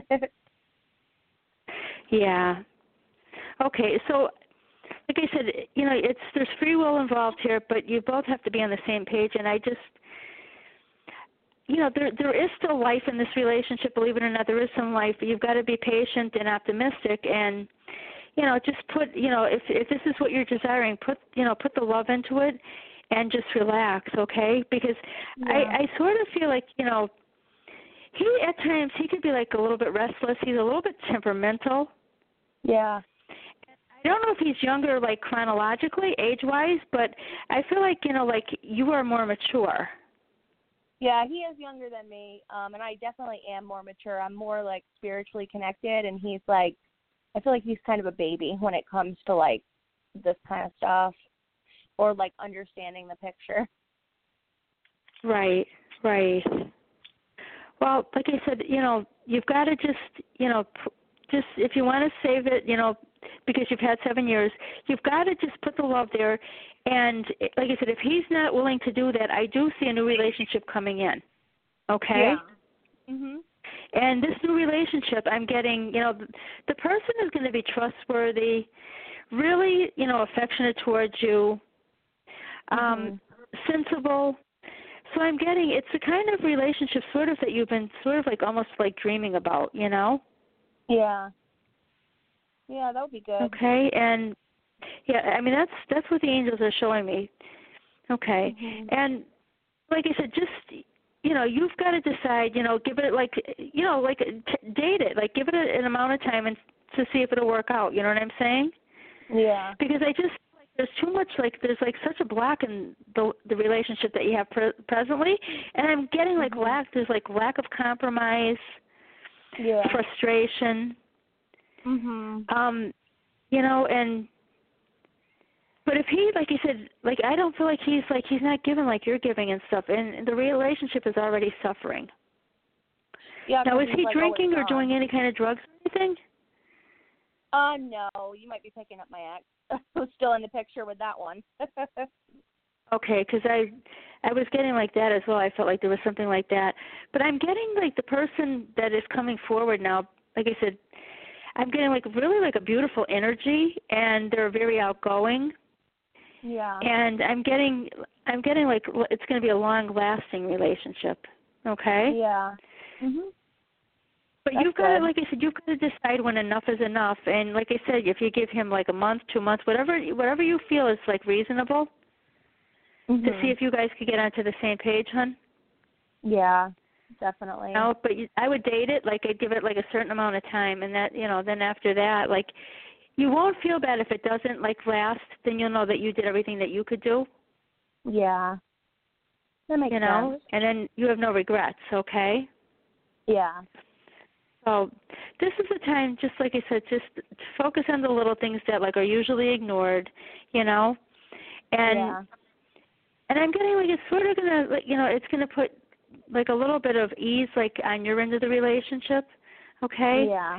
Speaker 3: Yeah. Okay, so like I said, you know, it's there's free will involved here, but you both have to be on the same page. And I just, you know, there there is still life in this relationship. Believe it or not, there is some life. But you've got to be patient and optimistic, and you know, just put, you know, if if this is what you're desiring, put you know, put the love into it, and just relax, okay? Because
Speaker 6: Yeah.
Speaker 3: I I sort of feel like, you know, he at times he could be like a little bit restless. He's a little bit temperamental.
Speaker 6: Yeah.
Speaker 3: I don't know if he's younger, like chronologically, age-wise, but I feel like, you know, like you are more mature.
Speaker 6: Yeah, he is younger than me, um, and I definitely am more mature. I'm more, like, spiritually connected, and he's, like, I feel like he's kind of a baby when it comes to, like, this kind of stuff or, like, understanding the picture.
Speaker 3: Right. Right. Well, like I said, you know, you've got to just, you know, just if you want to save it, you know, because you've had seven years, you've got to just put the love there. And like I said, if he's not willing to do that, I do see a new relationship coming in. Okay?
Speaker 6: Yeah. Mhm.
Speaker 3: And this new relationship, I'm getting, you know, the, the person is going to be trustworthy, really, you know, affectionate towards you, um,
Speaker 6: mm-hmm.
Speaker 3: sensible. So I'm getting, it's the kind of relationship sort of that you've been sort of like almost like dreaming about, you know?
Speaker 6: Yeah. Yeah, that would be good.
Speaker 3: Okay, and yeah, I mean, that's that's what the angels are showing me. Okay,
Speaker 6: mm-hmm.
Speaker 3: and like I said, just, you know, you've got to decide, you know, give it like, you know, like t- date it, like give it a, an amount of time and to see if it'll work out. You know what I'm saying?
Speaker 6: Yeah.
Speaker 3: Because I just, like, there's too much, like, there's like such a block in the the relationship that you have pre- presently, and I'm getting like
Speaker 6: mm-hmm.
Speaker 3: lack, there's like lack of compromise,
Speaker 6: yeah.
Speaker 3: frustration.
Speaker 6: Mhm.
Speaker 3: Um, you know, and but if he, like you said, like I don't feel like he's like he's not giving like you're giving and stuff, and the relationship is already suffering.
Speaker 6: Yeah.
Speaker 3: Now, is he
Speaker 6: like
Speaker 3: drinking or doing any kind of drugs or anything?
Speaker 6: Uh, no. You might be picking up my ex. Who's still in the picture with that one?
Speaker 3: Okay, because I, I was getting like that as well. I felt like there was something like that, but I'm getting like the person that is coming forward now. Like I said, I'm getting like really like a beautiful energy, and they're very outgoing.
Speaker 6: Yeah.
Speaker 3: And I'm getting, I'm getting like it's going to be a long-lasting relationship. Okay.
Speaker 6: Yeah. Mhm.
Speaker 3: But
Speaker 6: That's
Speaker 3: you've got to,
Speaker 6: good.
Speaker 3: like I said, you've got to decide when enough is enough. And like I said, if you give him like a month, two months, whatever, whatever you feel is like reasonable,
Speaker 6: mm-hmm.
Speaker 3: to see if you guys could get onto the same page, hon.
Speaker 6: Yeah, definitely.
Speaker 3: No, but you, I would date it. Like I'd give it like a certain amount of time, and that, you know, then after that, like, you won't feel bad if it doesn't like last. Then you'll know that you did everything that you could do.
Speaker 6: Yeah. That makes
Speaker 3: you know,
Speaker 6: sense.
Speaker 3: and then you have no regrets. Okay.
Speaker 6: Yeah.
Speaker 3: So this is the time, just like I said, just to focus on the little things that like are usually ignored, you know, and
Speaker 6: yeah.
Speaker 3: and I'm getting like it's sort of gonna, like, you know, it's gonna put like a little bit of ease like on your end of the relationship, okay?
Speaker 6: Yeah.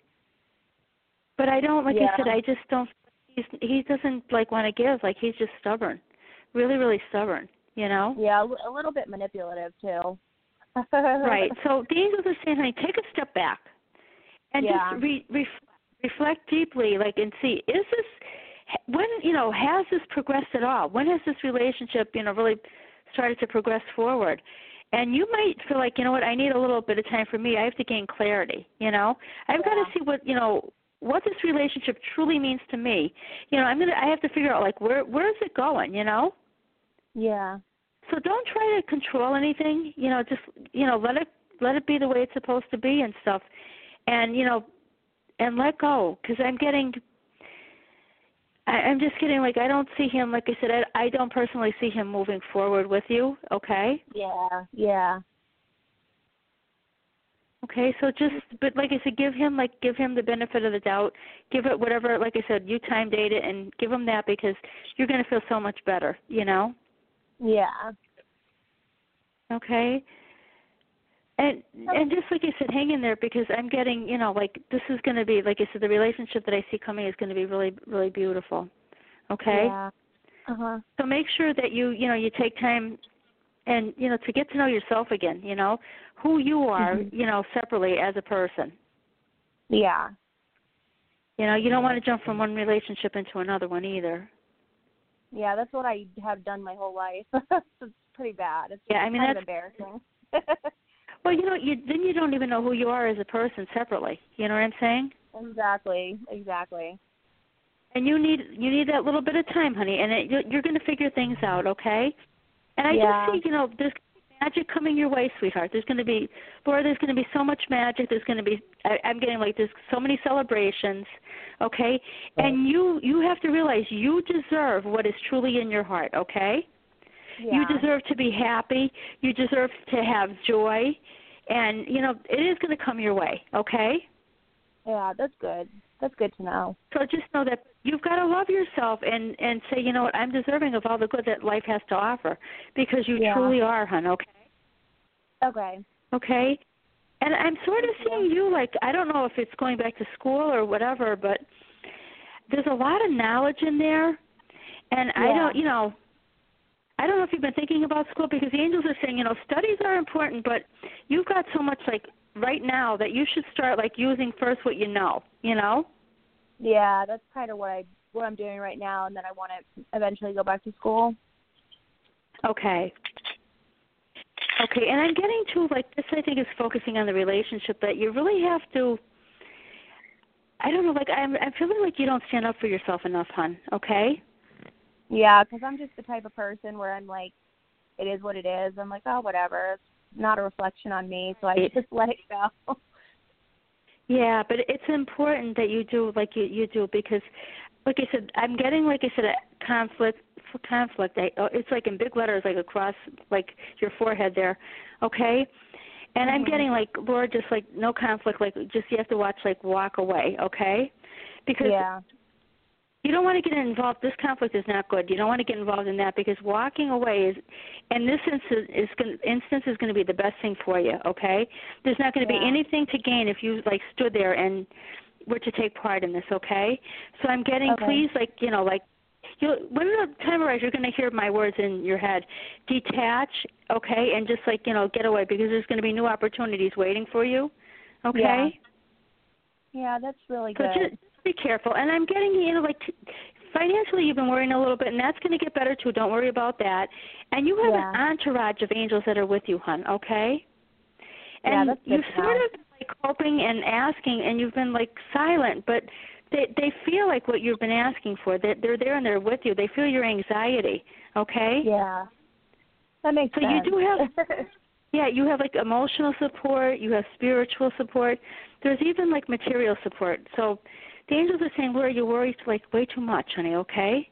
Speaker 3: But I don't, like
Speaker 6: yeah.
Speaker 3: I said, I just don't. He's he doesn't like want to give. Like he's just stubborn, really, really stubborn, you know.
Speaker 6: Yeah, a little bit manipulative too.
Speaker 3: Right. So the angels are saying, honey, take a step back and
Speaker 6: yeah.
Speaker 3: just re- ref- reflect deeply, like, and see, is this, when, you know, has this progressed at all? When has this relationship, you know, really started to progress forward? And you might feel like, you know what, I need a little bit of time for me. I have to gain clarity, you know. I've
Speaker 6: yeah.
Speaker 3: got to see what, you know, what this relationship truly means to me. You know, I'm gonna, I have to figure out, like, where, where is it going, you know?
Speaker 6: Yeah.
Speaker 3: So don't try to control anything, you know, just, you know, let it let it be the way it's supposed to be and stuff. And, you know, and let go, because I'm getting, I, I'm just getting, like, I don't see him, like I said, I, I don't personally see him moving forward with you, okay?
Speaker 6: Yeah, yeah.
Speaker 3: Okay, so just, but like I said, give him, like, give him the benefit of the doubt. Give it whatever, like I said, you time date it and give him that, because you're going to feel so much better, you know?
Speaker 6: Yeah.
Speaker 3: Okay. And and just like I said, hang in there, because I'm getting, you know, like, this is going to be, like I said, the relationship that I see coming is going to be really, really beautiful. Okay?
Speaker 6: Yeah. Uh-huh.
Speaker 3: So make sure that you, you know, you take time and, you know, to get to know yourself again, you know, who you are, mm-hmm. you know, separately as a person.
Speaker 6: Yeah.
Speaker 3: You know, you don't want to jump from one relationship into another one either.
Speaker 6: Yeah, that's what I have done my whole life. It's pretty bad. It's
Speaker 3: yeah, I mean,
Speaker 6: kind
Speaker 3: that's
Speaker 6: of embarrassing.
Speaker 3: Well, you know, you then you don't even know who you are as a person separately. You know what I'm saying?
Speaker 6: Exactly, exactly.
Speaker 3: And you need you need that little bit of time, honey, and it, you're, you're going to figure things out, okay? And I
Speaker 6: yeah.
Speaker 3: just see, you know, there's magic coming your way, sweetheart. There's going to be, Laura, there's going to be so much magic. There's going to be, I, I'm getting like, there's so many celebrations, okay? Right. And you you have to realize you deserve what is truly in your heart, okay?
Speaker 6: Yeah.
Speaker 3: You deserve to be happy. You deserve to have joy. And, you know, it is going to come your way, okay?
Speaker 6: Yeah, that's good. That's good to know.
Speaker 3: So just know that you've got to love yourself and, and say, you know what, I'm deserving of all the good that life has to offer, because you
Speaker 6: yeah.
Speaker 3: truly are, hon, okay?
Speaker 6: Okay.
Speaker 3: Okay? And I'm sort of seeing you like, I don't know if it's going back to school or whatever, but there's a lot of knowledge in there. And
Speaker 6: yeah.
Speaker 3: I don't, you know, I don't know if you've been thinking about school, because the angels are saying, you know, studies are important, but you've got so much, like, right now that you should start, like, using first what you know, you know?
Speaker 6: Yeah, that's kind of what, I, what I'm doing right now, and then I want to eventually go back to school.
Speaker 3: Okay. Okay, and I'm getting to, like, this I think is focusing on the relationship, that you really have to, I don't know, like, I'm, I'm feeling like you don't stand up for yourself enough, hon, okay?
Speaker 6: Yeah, because I'm just the type of person where I'm like, it is what it is. I'm like, oh, whatever. It's not a reflection on me, so I
Speaker 3: It,
Speaker 6: just let it go.
Speaker 3: Yeah, but it's important that you do like you, you do, because, like I said, I'm getting, like I said, a conflict, conflict. I, oh, it's like in big letters, like across, like your forehead there, okay? And
Speaker 6: Mm-hmm.
Speaker 3: I'm getting, like, Lord, just, like, no conflict, like, just you have to watch, like, walk away, okay? Because
Speaker 6: yeah.
Speaker 3: you don't want to get involved. This conflict is not good. You don't want to get involved in that, because walking away is, in this instance, is going instance is going to be the best thing for you. Okay, there's not going to
Speaker 6: yeah.
Speaker 3: be anything to gain if you like stood there and were to take part in this. Okay, so I'm getting,
Speaker 6: okay.
Speaker 3: please, like, you know, like, you when the time arrives, you're going to hear my words in your head. Detach, okay, and just, like, you know, get away, because there's going to be new opportunities waiting for you. Okay.
Speaker 6: Yeah, yeah, that's really
Speaker 3: so
Speaker 6: good.
Speaker 3: Just, be careful. And I'm getting, you know, like, financially you've been worrying a little bit, and that's going to get better too. Don't worry about that. And you have
Speaker 6: yeah.
Speaker 3: an entourage of angels that are with you, hon, okay? And
Speaker 6: yeah, that's good
Speaker 3: you've
Speaker 6: to
Speaker 3: sort
Speaker 6: know.
Speaker 3: of been, like, hoping and asking, and you've been, like, silent, but they they feel like what you've been asking for. They're, they're there and they're with you. They feel your anxiety, okay?
Speaker 6: Yeah, that makes
Speaker 3: so
Speaker 6: sense.
Speaker 3: So you do have... Yeah, you have, like, emotional support. You have spiritual support. There's even, like, material support. So the angels are saying, Laura, you worry, like, way too much, honey, okay?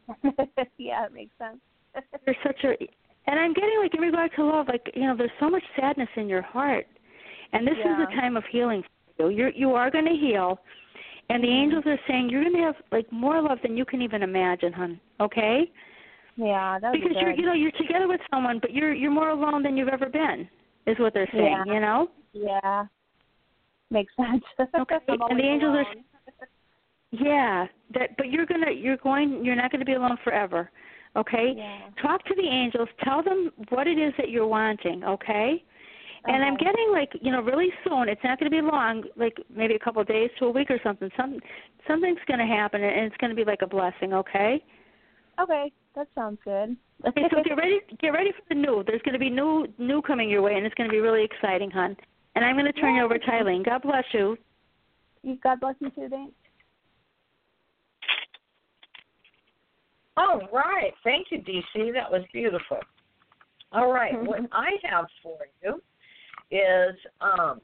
Speaker 6: Yeah, it makes sense.
Speaker 3: There's such a, and I'm getting, like, in regard to love, like, you know, there's so much sadness in your heart. And this
Speaker 6: yeah.
Speaker 3: is the time of healing for you. You're, you are going to heal. And the
Speaker 6: mm-hmm.
Speaker 3: angels are saying you're going to have, like, more love than you can even imagine, hon, okay?
Speaker 6: Yeah, that would
Speaker 3: because
Speaker 6: be
Speaker 3: you're,
Speaker 6: good.
Speaker 3: you know, you're together with someone, but you're you're more alone than you've ever been, is what they're saying,
Speaker 6: yeah.
Speaker 3: you know?
Speaker 6: Yeah, makes sense.
Speaker 3: Okay, and the angels alone. are, yeah, that, but you're gonna, you're going, you're not going to be alone forever, okay?
Speaker 6: Yeah.
Speaker 3: Talk to the angels, tell them what it is that you're wanting, okay? And
Speaker 6: okay.
Speaker 3: I'm getting, like, you know, really soon. It's not going to be long, like maybe a couple of days to a week or something. Some something's going to happen, and it's going to be like a blessing, okay?
Speaker 6: Okay, that sounds good.
Speaker 3: Okay, so get ready, get ready for the new. There's going to be new, new coming your way, and it's going to be really exciting, hon. And I'm going to turn you over to Eileen. God bless you.
Speaker 6: God bless you too, thanks.
Speaker 2: All right. Thank you, D C. That was beautiful. All right. Mm-hmm. What I have for you is um,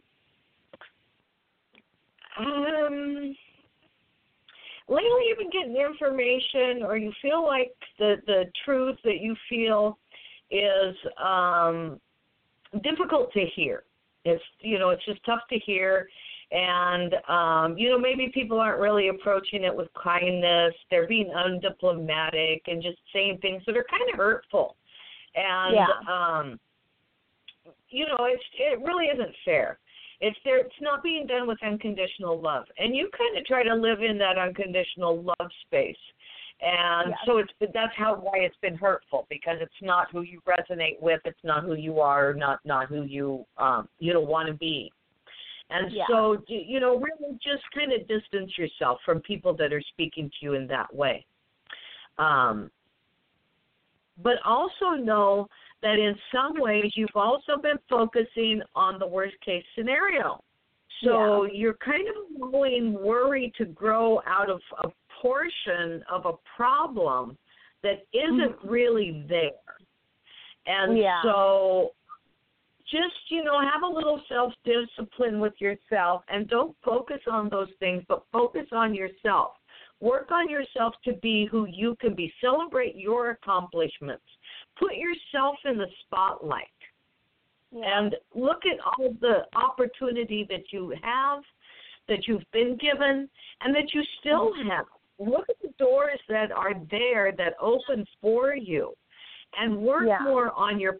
Speaker 2: um, lately you've been getting information, or you feel like the, the truth that you feel is um, difficult to hear. It's, you know, it's just tough to hear. And, um, you know, maybe people aren't really approaching it with kindness. They're being undiplomatic and just saying things that are kind of hurtful. And,
Speaker 6: yeah.
Speaker 2: um, you know, it's, it really isn't fair. It's there. It's not being done with unconditional love. And you kind of try to live in that unconditional love space. And yeah. so it's that's how why it's been hurtful, because it's not who you resonate with. It's not who you are, not not who you um, you don't want to be. And
Speaker 6: yeah.
Speaker 2: so, you know, really just kind of distance yourself from people that are speaking to you in that way. Um, but also know that in some ways you've also been focusing on the worst case scenario. So yeah. you're kind of allowing worry to grow out of a portion of a problem that isn't mm-hmm. really there. And
Speaker 6: yeah.
Speaker 2: so just, you know, have a little self-discipline with yourself and don't focus on those things, but focus on yourself. Work on yourself to be who you can be. Celebrate your accomplishments. Put yourself in the spotlight. Yeah. And look at all the opportunity that you have, that you've been given, and that you still have. Look at the doors that are there that open for you. And work yeah. more on your personal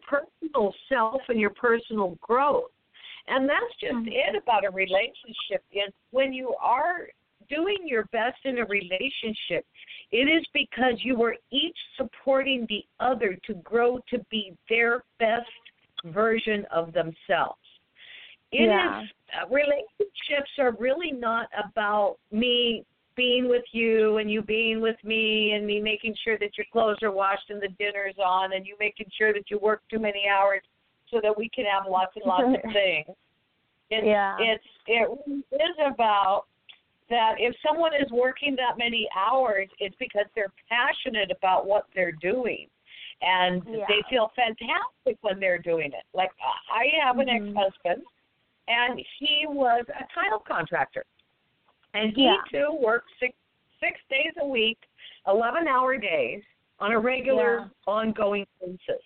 Speaker 2: personal self and your personal growth. And that's just mm-hmm. it about a relationship. Is when you are doing your best in a relationship, it is because you are each supporting the other to grow to be their best version of themselves. It yeah. is uh, relationships are really not about me being with you and you being with me and me making sure that your clothes are washed and the dinner's on and you making sure that you work too many hours so that we can have lots and lots of things. It's,
Speaker 6: yeah.
Speaker 2: it's, it is about that if someone is working that many hours, it's because they're passionate about what they're doing. And yeah. they feel fantastic when they're doing it. Like, I have an mm-hmm. ex-husband, and he was a tile contractor. And he, yeah. too, worked six, six days a week, eleven-hour days, on a regular, yeah. ongoing basis.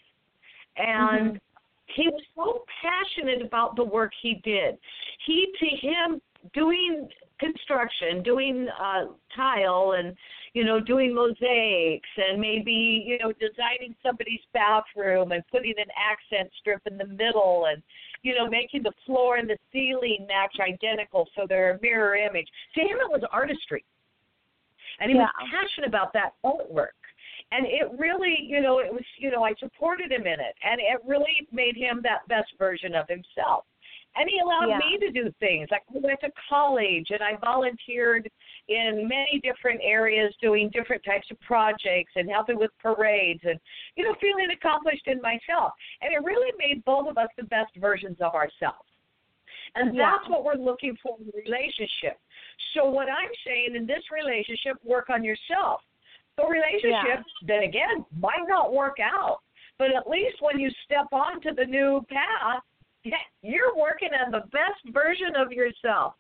Speaker 2: And mm-hmm. he was so passionate about the work he did. He, to him, doing construction, doing uh, tile and, you know, doing mosaics and maybe, you know, designing somebody's bathroom and putting an accent strip in the middle and, you know, making the floor and the ceiling match identical so they're a mirror image. To him, it was artistry. And he yeah. was passionate about that artwork. And it really, you know, it was, you know, I supported him in it. And it really made him that best version of himself. And he allowed yeah. me to do things. Like I went to college and I volunteered in many different areas doing different types of projects and helping with parades and, you know, feeling accomplished in myself. And it really made both of us the best versions of ourselves. And yeah. that's what we're looking for in a relationship. So what I'm saying in this relationship, work on yourself. The relationship, yeah. then again, might not work out. But at least when you step onto the new path, you're working on the best version of yourself.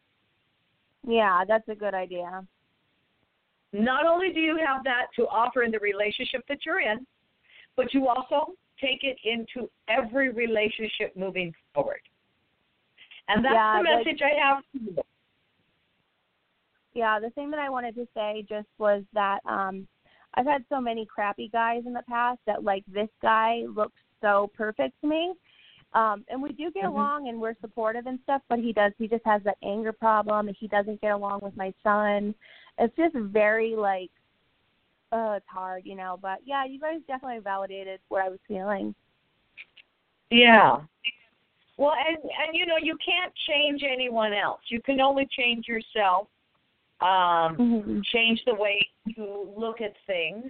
Speaker 6: Yeah, that's a good idea.
Speaker 2: Not only do you have that to offer in the relationship that you're in, but you also take it into every relationship moving forward. And that's yeah, the message the, I have for you.
Speaker 6: Yeah, the thing that I wanted to say just was that um, I've had so many crappy guys in the past that, like, this guy looks so perfect to me. Um, and we do get mm-hmm. along and we're supportive and stuff, but he does, he just has that anger problem and he doesn't get along with my son. It's just very like, uh, it's hard, you know, but yeah, you guys definitely validated what I was feeling.
Speaker 2: Yeah. Well, and, and you know, you can't change anyone else. You can only change yourself, um, mm-hmm. change the way you look at things,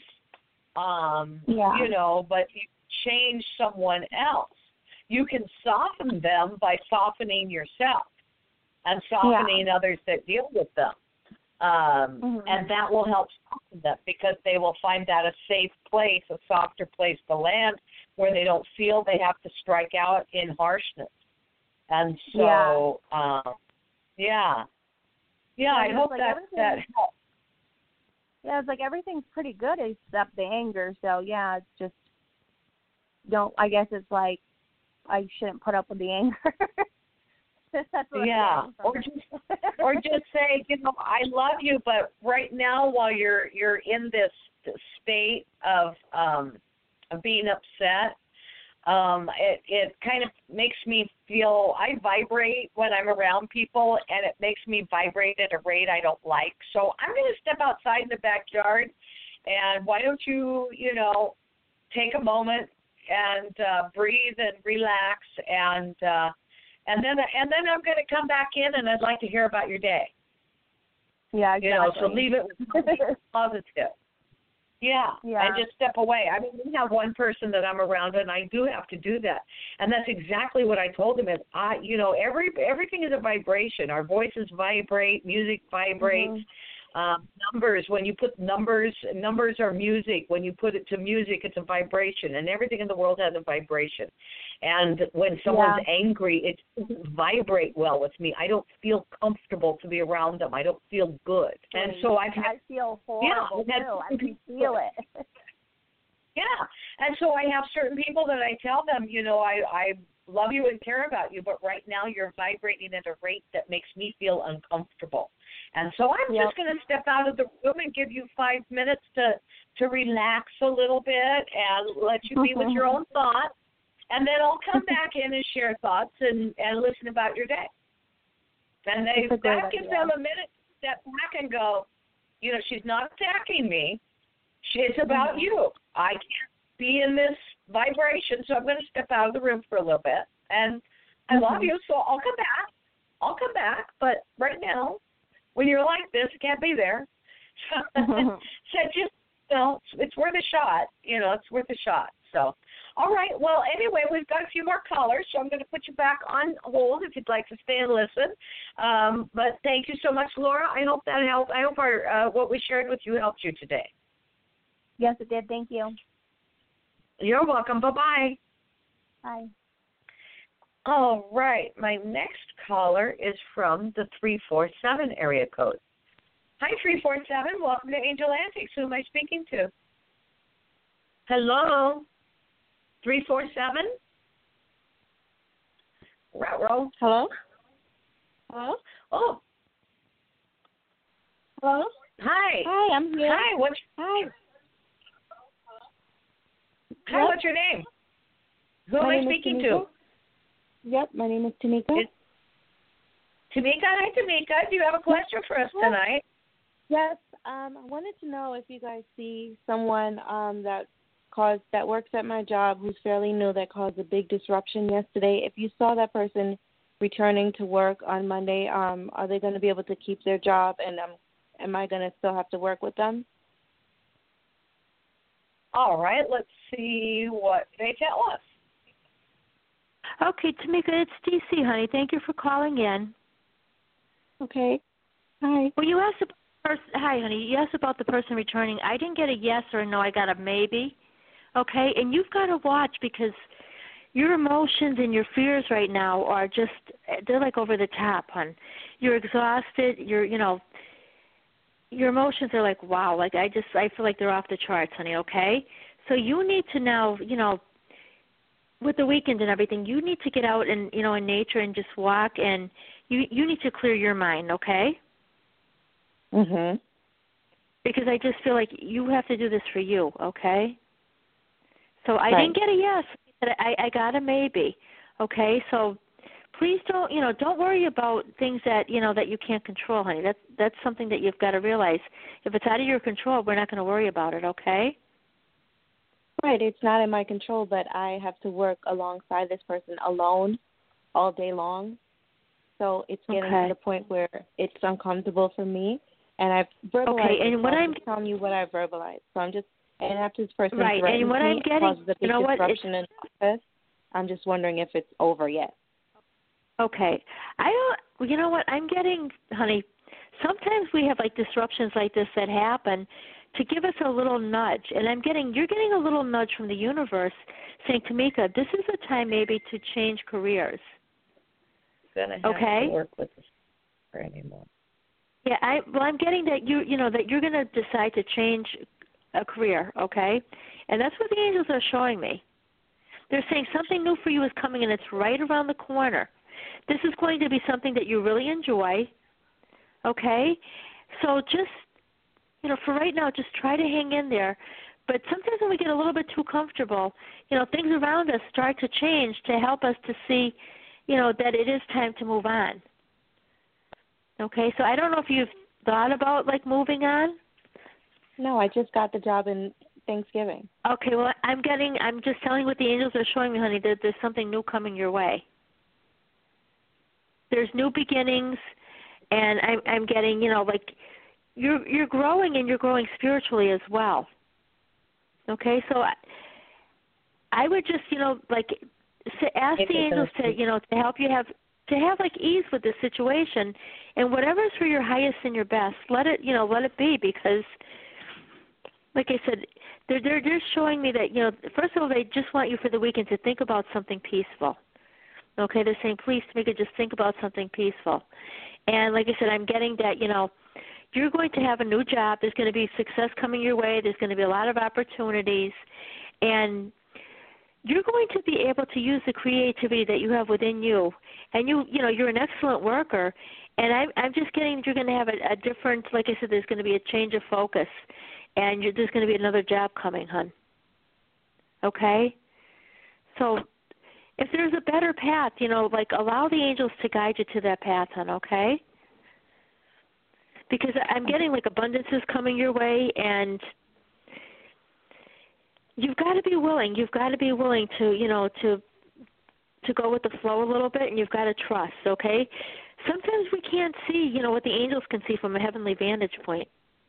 Speaker 2: um, yeah. you know, but you change someone else. You can soften them by softening yourself and softening yeah. others that deal with them. Um, mm-hmm. And that will help soften them because they will find that a safe place, a softer place to land where they don't feel they have to strike out in harshness. And so, yeah, um, yeah. Yeah, I hope
Speaker 6: like
Speaker 2: that, that helps.
Speaker 6: Yeah, it's like everything's pretty good except the anger. So, yeah, it's just, don't, I guess it's like, I shouldn't put up with the anger. That's what
Speaker 2: yeah, or just or just say, you know, I love you, but right now while you're you're in this state of um, of being upset, um, it it kind of makes me feel I vibrate when I'm around people, and it makes me vibrate at a rate I don't like. So I'm going to step outside in the backyard, and why don't you, you know, take a moment and uh, breathe and relax, and uh, and then and then I'm going to come back in, and I'd like to hear about your day.
Speaker 6: Yeah, exactly.
Speaker 2: You know, so leave it with positive. Yeah,
Speaker 6: yeah,
Speaker 2: and just step away. I mean, we have one person that I'm around, and I do have to do that, and that's exactly what I told him. Is I, you know, every everything is a vibration. Our voices vibrate, music vibrates. Mm-hmm. Um, numbers, when you put numbers, numbers are music. When you put it to music, it's a vibration, and everything in the world has a vibration. And when someone's yeah. angry, it doesn't vibrate well with me. I don't feel comfortable to be around them. I don't feel good.
Speaker 6: Right.
Speaker 2: And so I've had,
Speaker 6: I feel horrible, yeah, too. I can feel it.
Speaker 2: Yeah, and so I have certain people that I tell them, you know, I, I love you and care about you, but right now you're vibrating at a rate that makes me feel uncomfortable. And so I'm yep. just going to step out of the room and give you five minutes to, to relax a little bit and let you be with your own thoughts.
Speaker 7: and then I'll come back in and share thoughts and, and listen about your day. And they, that gives them a minute to step back and go, you know, she's not attacking me. It's about mm-hmm. you. I can't be in this vibration, so I'm going to step out of the room for a little bit. And I mm-hmm. love you, so I'll come back. I'll come back. But right now, when you're like this, I can't be there. So, mm-hmm. so just, you know, it's worth a shot. You know, it's worth a shot. So, all right. Well, anyway, we've got a few more callers, so I'm going to put you back on hold if you'd like to stay and listen. Um, but thank you so much, Laura. I hope that helped. I hope our uh, what we shared with you helped you today.
Speaker 6: Yes, it did. Thank you.
Speaker 7: You're welcome. Bye-bye.
Speaker 6: Bye.
Speaker 7: All right. My next caller is from the three four seven area code. Hi, three four seven. Welcome to Angel Antics. Who am I speaking to? Hello? three four seven? Ruh-roh.
Speaker 8: Hello?
Speaker 7: Hello? Oh.
Speaker 8: Hello?
Speaker 7: Hi.
Speaker 8: Hi, I'm here.
Speaker 7: Hi. What's,
Speaker 8: Hi.
Speaker 7: Hi,
Speaker 8: yep.
Speaker 7: What's your name? Who
Speaker 8: my
Speaker 7: am I speaking to?
Speaker 8: Yep, my name is Tamika.
Speaker 7: It's Tamika? Hi, Tamika. Do you have a question for us
Speaker 8: yes.
Speaker 7: tonight?
Speaker 8: Yes. Um, I wanted to know if you guys see someone um, that caused that works at my job who's fairly new that caused a big disruption yesterday. If you saw that person returning to work on Monday, um, are they going to be able to keep their job, and um, am I going to still have to work with them?
Speaker 7: All right, let's see what they tell us.
Speaker 3: Okay, Tamika, it's D C, honey. Thank you for calling in.
Speaker 8: Okay. Hi.
Speaker 3: Well, you asked about the person, hi, honey. You asked about the person returning. I didn't get a yes or a no. I got a maybe. Okay, and you've got to watch because your emotions and your fears right now are just, they're like over the top, hon. You're exhausted. You're, you know, your emotions are like, wow, like I just, I feel like they're off the charts, honey, okay? So you need to now, you know, with the weekend and everything, you need to get out and, you know, in nature and just walk, and you you need to clear your mind, okay?
Speaker 8: Mhm.
Speaker 3: Because I just feel like you have to do this for you, okay? So I
Speaker 8: right.
Speaker 3: didn't get a yes, but I, I got a maybe, okay? So please don't, you know, don't worry about things that, you know, that you can't control, honey. That's, that's something that you've got to realize. If it's out of your control, we're not going to worry about it, okay?
Speaker 8: Right. It's not in my control, but I have to work alongside this person alone all day long. So it's getting
Speaker 3: okay.
Speaker 8: to the point where it's uncomfortable for me. And I've verbalized
Speaker 3: okay, and
Speaker 8: it,
Speaker 3: what
Speaker 8: so I'm
Speaker 3: I'm
Speaker 8: just telling you what I've verbalized. So I'm just, and after this person
Speaker 3: right,
Speaker 8: threatens
Speaker 3: and what
Speaker 8: me,
Speaker 3: I'm getting,
Speaker 8: causes a big
Speaker 3: you know
Speaker 8: disruption
Speaker 3: what,
Speaker 8: in the office, I'm just wondering if it's over yet.
Speaker 3: Okay. I don't, you know what, I'm getting, honey, sometimes we have like disruptions like this that happen to give us a little nudge. And I'm getting, you're getting a little nudge from the universe saying, Tamika, this is a time maybe to change careers.
Speaker 7: Gonna have
Speaker 3: okay?
Speaker 7: to work with this anymore.
Speaker 3: Yeah, I well I'm getting that you you know that you're gonna decide to change a career, okay? And that's what the angels are showing me. They're saying something new for you is coming and it's right around the corner. This is going to be something that you really enjoy. Okay? So just you know, for right now, just try to hang in there. But sometimes when we get a little bit too comfortable, you know, things around us start to change to help us to see, you know, that it is time to move on. Okay, so I don't know if you've thought about, like, moving on.
Speaker 8: No, I just got the job in Thanksgiving.
Speaker 3: Okay, well, I'm getting, I'm just telling you what the angels are showing me, honey, that there's something new coming your way. There's new beginnings, and I'm, I'm getting, you know, like, you're you're growing and you're growing spiritually as well. Okay, so I, I would just, you know, like, ask the angels to, you know, to help you have, to have, like, ease with this situation, and whatever's for your highest and your best, let it, you know, let it be, because, like I said, they're, they're just showing me that, you know, first of all, they just want you for the weekend to think about something peaceful. Okay, they're saying, please, Tamika, just think about something peaceful. And like I said, I'm getting that, you know, you're going to have a new job. There's going to be success coming your way. There's going to be a lot of opportunities. And you're going to be able to use the creativity that you have within you. And, you you know, you're an excellent worker. And I'm, I'm just getting you're going to have a, a different, like I said, there's going to be a change of focus. And you're, there's going to be another job coming, hon. Okay? So if there's a better path, you know, like allow the angels to guide you to that path, hon, okay? Because I'm getting like abundance is coming your way, and you've got to be willing. You've got to be willing to, you know, to to go with the flow a little bit, and you've got to trust, okay? Sometimes we can't see, you know, what the angels can see from a heavenly vantage point.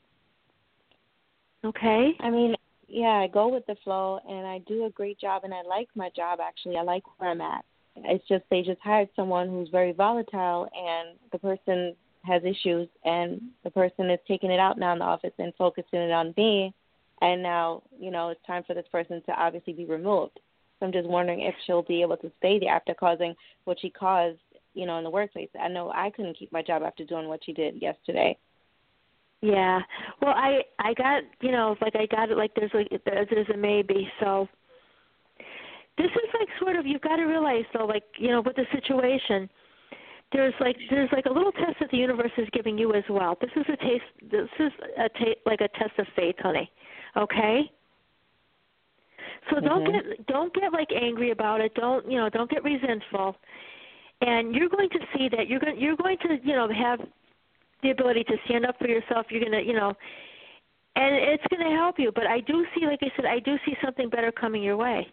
Speaker 3: Okay?
Speaker 8: I mean, yeah, I go with the flow, and I do a great job, and I like my job, actually. I like where I'm at. It's just they just hired someone who's very volatile, and the person has issues, and the person is taking it out now in the office and focusing it on me, and now, you know, it's time for this person to obviously be removed. So I'm just wondering if she'll be able to stay there after causing what she caused, you know, in the workplace. I know I couldn't keep my job after doing what she did yesterday.
Speaker 3: Yeah. Well, I I got, you know, like I got it like there's like there's a maybe. So this is like sort of, you've got to realize though, like, you know, with the situation, there's like there's like a little test that the universe is giving you as well. This is a taste. This is a ta- like a test of faith, honey. Okay. So mm-hmm. don't get don't get like angry about it. Don't you know? Don't get resentful. And you're going to see that you're going you're going to you know have the ability to stand up for yourself. You're going to you know, and it's going to help you. But I do see, like I said, I do see something better coming your way.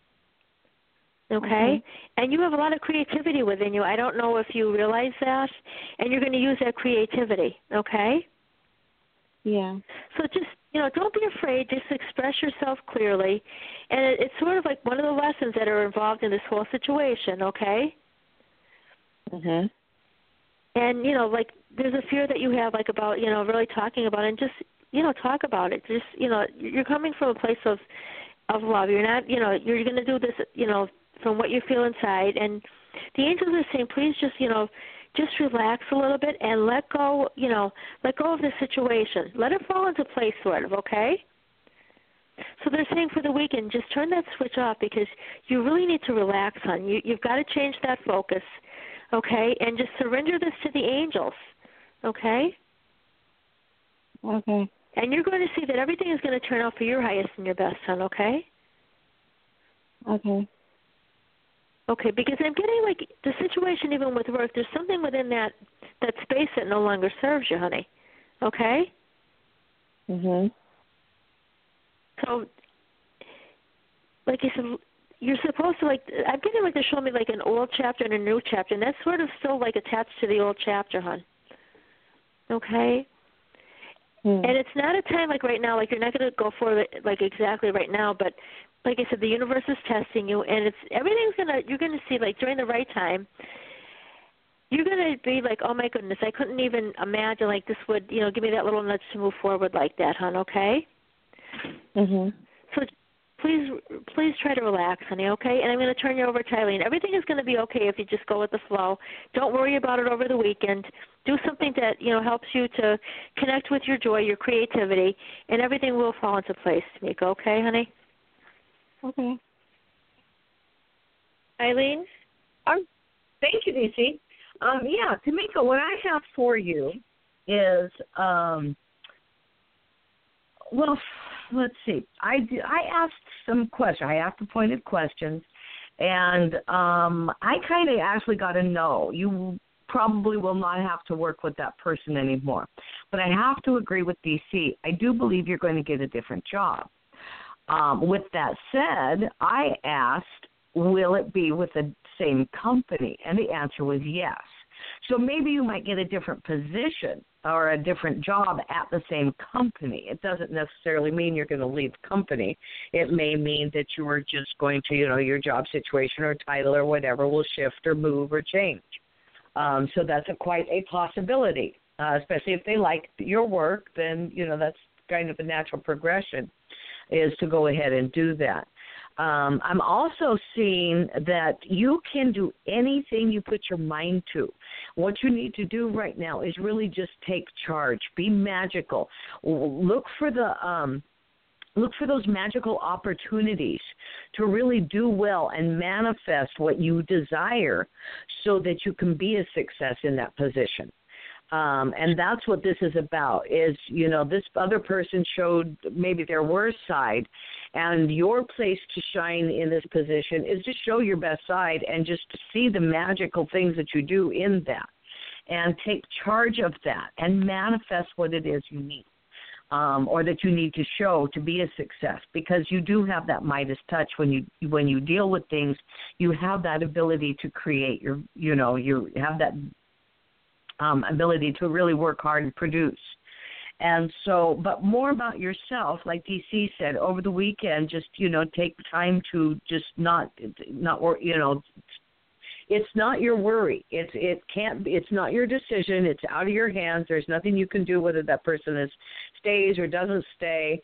Speaker 3: Okay? Mm-hmm. And you have a lot of creativity within you. I don't know if you realize that, and you're going to use that creativity. Okay?
Speaker 8: Yeah.
Speaker 3: So just, you know, don't be afraid. Just express yourself clearly. And it, it's sort of like one of the lessons that are involved in this whole situation, okay?
Speaker 8: Mm-hmm.
Speaker 3: And, you know, like there's a fear that you have, like, about, you know, really talking about it, and just, you know, talk about it. Just, you know, you're coming from a place of, of love. You're not, you know, you're going to do this, you know, from what you feel inside. And the angels are saying, please just, you know, just relax a little bit and let go, you know, let go of the situation. Let it fall into place, sort of, okay? So they're saying for the weekend, just turn that switch off because you really need to relax, hon. You, you've got to change that focus, okay? And just surrender this to the angels, okay?
Speaker 8: Okay.
Speaker 3: And you're going to see that everything is going to turn out for your highest and your best, hon, okay?
Speaker 8: Okay.
Speaker 3: Okay, because I'm getting, like, the situation even with work, there's something within that, that space that no longer serves you, honey. Okay?
Speaker 8: Mm-hmm.
Speaker 3: So, like you said, you're supposed to, like, I'm getting, like, they're showing me, like, an old chapter and a new chapter, and that's sort of still, like, attached to the old chapter, hon. Okay? Mm. And it's not a time, like, right now, like, you're not going to go for it, like, exactly right now, but like I said, the universe is testing you, and it's everything's gonna. You're gonna see, like, during the right time, you're gonna be like, oh my goodness, I couldn't even imagine like this would, you know, give me that little nudge to move forward like that, hon. Okay.
Speaker 8: Mhm.
Speaker 3: So please, please try to relax, honey. Okay. And I'm gonna turn you over to Eileen. Everything is gonna be okay if you just go with the flow. Don't worry about it over the weekend. Do something that, you know, helps you to connect with your joy, your creativity, and everything will fall into place, Tamika. Okay, honey.
Speaker 8: Okay.
Speaker 3: Eileen?
Speaker 2: Um, thank you, D C. Um, yeah, Tamika, what I have for you is, um, well, let's see. I, did, I asked some questions. I asked pointed questions, and um, I kind of actually got to know. You probably will not have to work with that person anymore. But I have to agree with D C. I do believe you're going to get a different job. Um, with that said, I asked, will it be with the same company? And the answer was yes. So maybe you might get a different position or a different job at the same company. It doesn't necessarily mean you're going to leave the company. It may mean that you are just going to, you know, your job situation or title or whatever will shift or move or change. Um, so that's a, quite a possibility, uh, especially if they like your work, then, you know, that's kind of a natural progression, is to go ahead and do that. Um, I'm also seeing that you can do anything you put your mind to. What you need to do right now is really just take charge. Be magical. Look for the um, look for those magical opportunities to really do well and manifest what you desire so that you can be a success in that position. Um, and that's what this is about is, you know, this other person showed maybe their worst side, and your place to shine in this position is to show your best side and just to see the magical things that you do in that and take charge of that and manifest what it is you need. Um, or that you need to show to be a success, because you do have that Midas touch when you when you deal with things. You have that ability to create your, you know, you have that um, ability to really work hard and produce. And so, but more about yourself, like D C said, over the weekend, just, you know, take time to just not, not, you know, it's not your worry. It's it can't. It's not your decision. It's out of your hands. There's nothing you can do whether that person is stays or doesn't stay.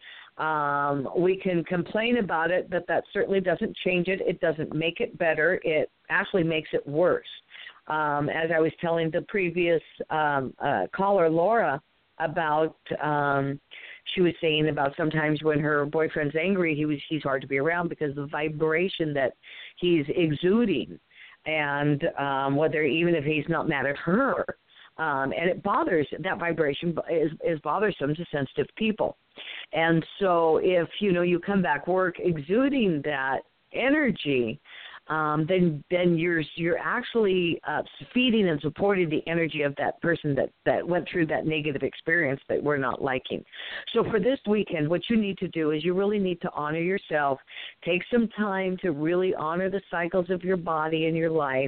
Speaker 2: Um, we can complain about it, but that certainly doesn't change it. It doesn't make it better. It actually makes it worse. Um, as I was telling the previous um, uh, caller, Laura, about um, she was saying about sometimes when her boyfriend's angry, he was he's hard to be around because of the vibration that he's exuding. And um, whether even if he's not mad at her, um, and it bothers, that vibration is, is bothersome to sensitive people. And so if, you know, you come back work exuding that energy, um, then then you're you're actually uh, feeding and supporting the energy of that person that, that went through that negative experience that we're not liking. So for this weekend, what you need to do is you really need to honor yourself. Take some time to really honor the cycles of your body and your life,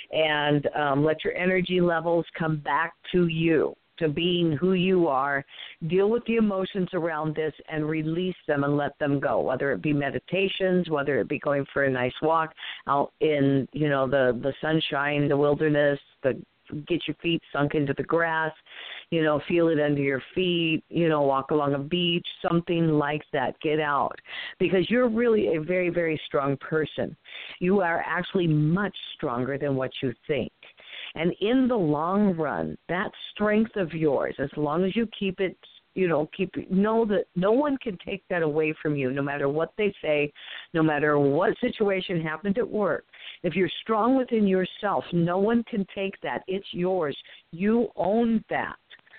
Speaker 2: and um, let your energy levels come back to you, to being who you are. Deal with the emotions around this and release them and let them go, whether it be meditations, whether it be going for a nice walk out in, you know, the, the sunshine, the wilderness, the get your feet sunk into the grass, you know, feel it under your feet, you know, walk along a beach, something like that. Get out, because you're really a very, very strong person. You are actually much stronger than what you think. And in the long run, that strength of yours, as long as you keep it, you know, keep know that no one can take that away from you, no matter what they say, no matter what situation happened at work. If you're strong within yourself, no one can take that. It's yours. You own that.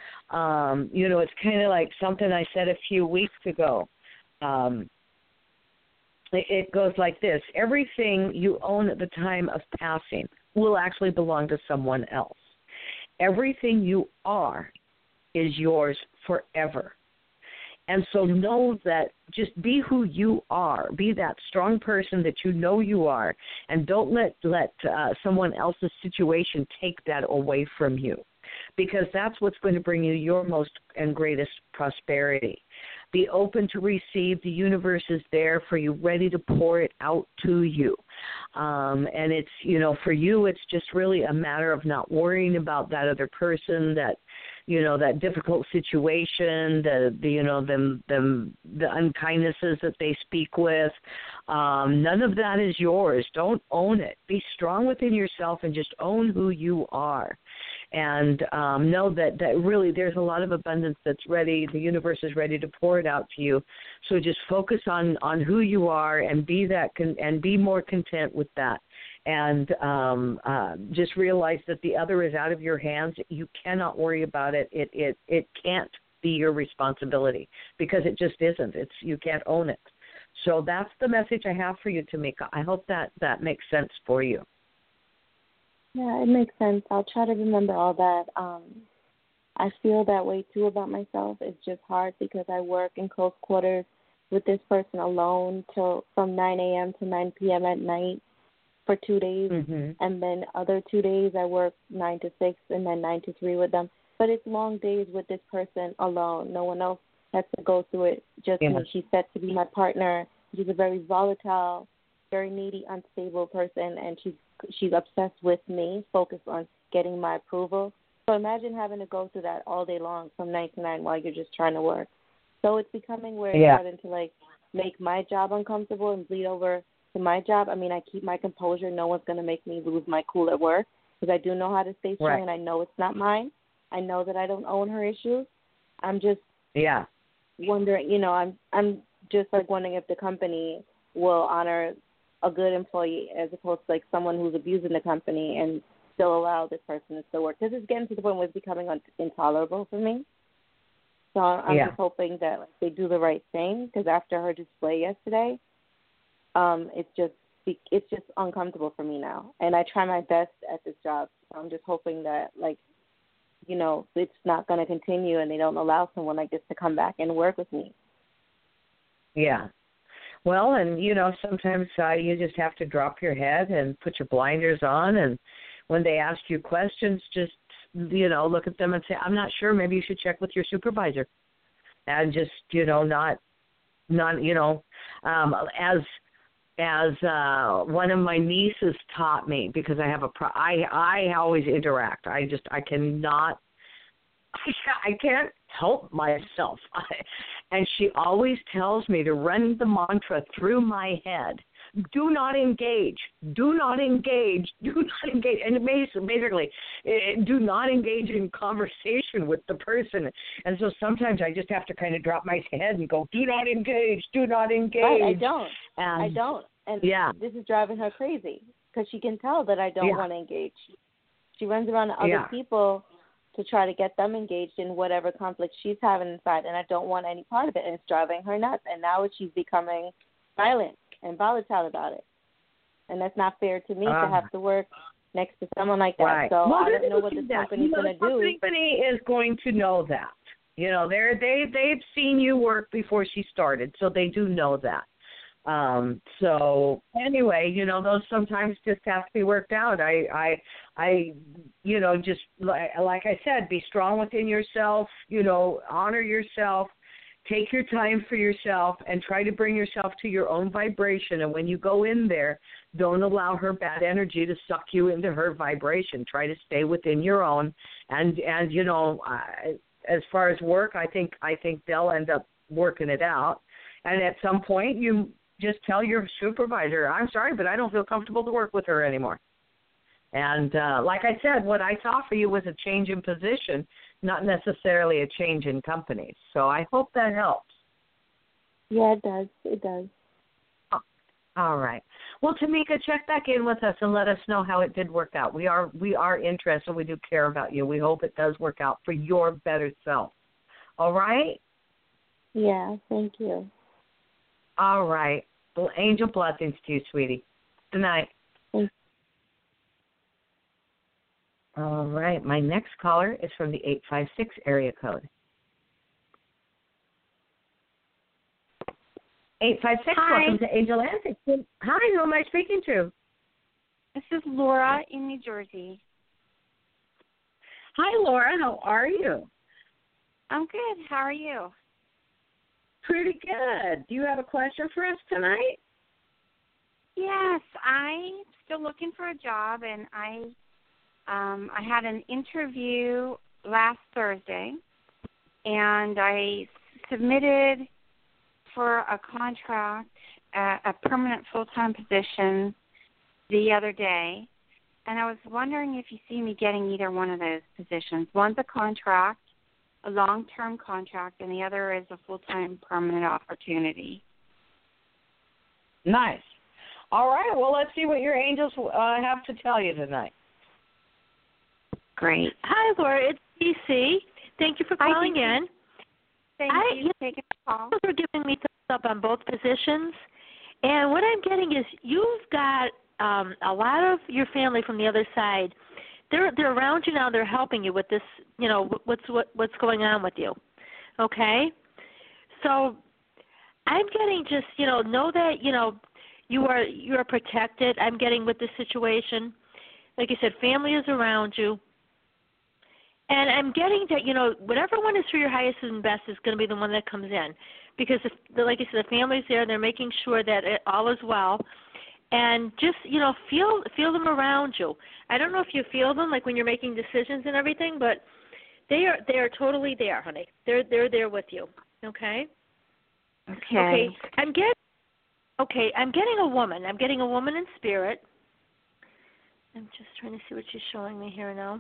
Speaker 2: Um, you know, it's kind of like something I said a few weeks ago. Um, it, it goes like this. Everything you own at the time of passing will actually belong to someone else. Everything you are is yours forever. And so know that, just be who you are. Be that strong person that you know you are, and don't let, let uh, someone else's situation take that away from you, because that's what's going to bring you your most and greatest prosperity. Be open to receive. The universe is there for you, ready to pour it out to you. Um, and it's, you know, for you, it's just really a matter of not worrying about that other person, that, you know, that difficult situation, the, the you know, them, them, the unkindnesses that they speak with. Um, none of that is yours. Don't own it. Be strong within yourself and just own who you are. And um, know that, that really there's a lot of abundance that's ready. The universe is ready to pour it out to you. So just focus on, on who you are and be that con- and be more content with that. And um, uh, just realize that the other is out of your hands. You cannot worry about it. It it it can't be your responsibility, because it just isn't. It's you can't own it. So that's the message I have for you, Tamika. I hope that that makes sense for you.
Speaker 8: Yeah, it makes sense. I'll try to remember all that. Um, I feel that way, too, about myself. It's just hard because I work in close quarters with this person alone till from nine a.m. to nine p.m. at night for two days. Mm-hmm. And then other two days I work nine to six and then nine to three with them. But it's long days with this person alone. No one else has to go through it, just yeah. me. She's set to be my partner. She's a very volatile, very needy, unstable person, and she's she's obsessed with me, focused on getting my approval. So imagine having to go through that all day long from nine to nine while you're just trying to work. So it's becoming where
Speaker 2: yeah.
Speaker 8: it's starting to, like, make my job uncomfortable and bleed over to my job. I mean, I keep my composure. No one's going to make me lose my cool at work, because I do know how to stay strong, right. and I know it's not mine. I know that I don't own her issues. I'm just
Speaker 2: yeah.
Speaker 8: wondering, you know, I'm I'm just, like, wondering if the company will honor a good employee as opposed to, like, someone who's abusing the company and still allow this person to still work. Because it's getting to the point where it's becoming un- intolerable for me. So I'm
Speaker 2: yeah.
Speaker 8: just hoping that like, they do the right thing. Because after her display yesterday, um, it's just it's just uncomfortable for me now. And I try my best at this job. So I'm just hoping that like, you know, it's not going to continue and they don't allow someone like this to come back and work with me.
Speaker 2: Yeah. Well, and, you know, sometimes uh, you just have to drop your head and put your blinders on. And when they ask you questions, just, you know, look at them and say, I'm not sure. Maybe you should check with your supervisor. And just, you know, not, not you know, um, as as uh, one of my nieces taught me, because I have a pro- I, I always interact. I just, I cannot, I can't help myself. And she always tells me to run the mantra through my head. Do not engage. Do not engage. Do not engage. And basically, do not engage in conversation with the person. And so sometimes I just have to kind of drop my head and go, do not engage. Do not engage.
Speaker 8: Right, I don't.
Speaker 2: And,
Speaker 8: I don't. And
Speaker 2: yeah.
Speaker 8: this is driving her crazy because she can tell that I don't
Speaker 2: yeah.
Speaker 8: want to engage. She runs around to other
Speaker 2: yeah.
Speaker 8: people to try to get them engaged in whatever conflict she's having inside, and I don't want any part of it, and it's driving her nuts. And now she's becoming violent and volatile about it, and that's not fair to me uh, to have to work next to someone like that.
Speaker 2: Right.
Speaker 8: So
Speaker 2: well,
Speaker 8: I don't know what this company's
Speaker 2: you know,
Speaker 8: going to do.
Speaker 2: The company is going to know that. You know, they're they they've seen you work before she started, so they do know that. Um, so anyway, you know, those sometimes just have to be worked out. I, I, I, you know, just like, like I said, be strong within yourself, you know, honor yourself, take your time for yourself and try to bring yourself to your own vibration. And when you go in there, don't allow her bad energy to suck you into her vibration. Try to stay within your own. And, and, you know, I, as far as work, I think, I think they'll end up working it out. And at some point you, just tell your supervisor, I'm sorry, but I don't feel comfortable to work with her anymore. And uh, like I said, what I saw for you was a change in position, not necessarily a change in companies. So I hope that helps.
Speaker 8: Yeah, it does. It does.
Speaker 2: Oh, all right. Well, Tamika, check back in with us and let us know how it did work out. We are we are interested. We do care about you. We hope it does work out for your better self. All right?
Speaker 8: Yeah, thank you.
Speaker 2: All right. Well, angel blessings to you, sweetie. Good night.
Speaker 8: Thanks.
Speaker 2: All right. My next caller is from the eight five six area code. eight five six, welcome to Angel Antics. Hi, who am I speaking to?
Speaker 9: This is Laura in New Jersey.
Speaker 2: Hi, Laura. How are you?
Speaker 9: I'm good. How are you?
Speaker 2: Pretty good. Do you have a question for us tonight?
Speaker 9: Yes, I'm still looking for a job, and I um, I had an interview last Thursday, and I submitted for a contract, uh, a permanent full-time position the other day, and I was wondering if you see me getting either one of those positions. One's a contract, a long-term contract, and the other is a full-time permanent opportunity.
Speaker 2: Nice. All right. Well, let's see what your angels uh, have to tell you tonight.
Speaker 9: Great.
Speaker 3: Hi, Laura. It's D C. Thank you for calling
Speaker 9: Hi,
Speaker 3: in.
Speaker 9: Thank
Speaker 3: I,
Speaker 9: you for taking the call.
Speaker 3: You for giving me thumbs up on both positions. And what I'm getting is you've got um, a lot of your family from the other side. They're they're around you now. They're helping you with this. You know what's what what's going on with you. Okay. So I'm getting just you know know that you know you are you are protected. I'm getting with this situation. Like I said, family is around you. And I'm getting that, you know, whatever one is for your highest and best is going to be the one that comes in. Because, if, like I said, the family's there. They're making sure that it, all is well. And just, you know, feel feel them around you. I don't know if you feel them, like when you're making decisions and everything, but they are they are totally there, honey. They're they're there with you. Okay?
Speaker 9: Okay.
Speaker 3: Okay. I'm getting, okay, I'm getting a woman. I'm getting a woman in spirit. I'm just trying to see what she's showing me here now.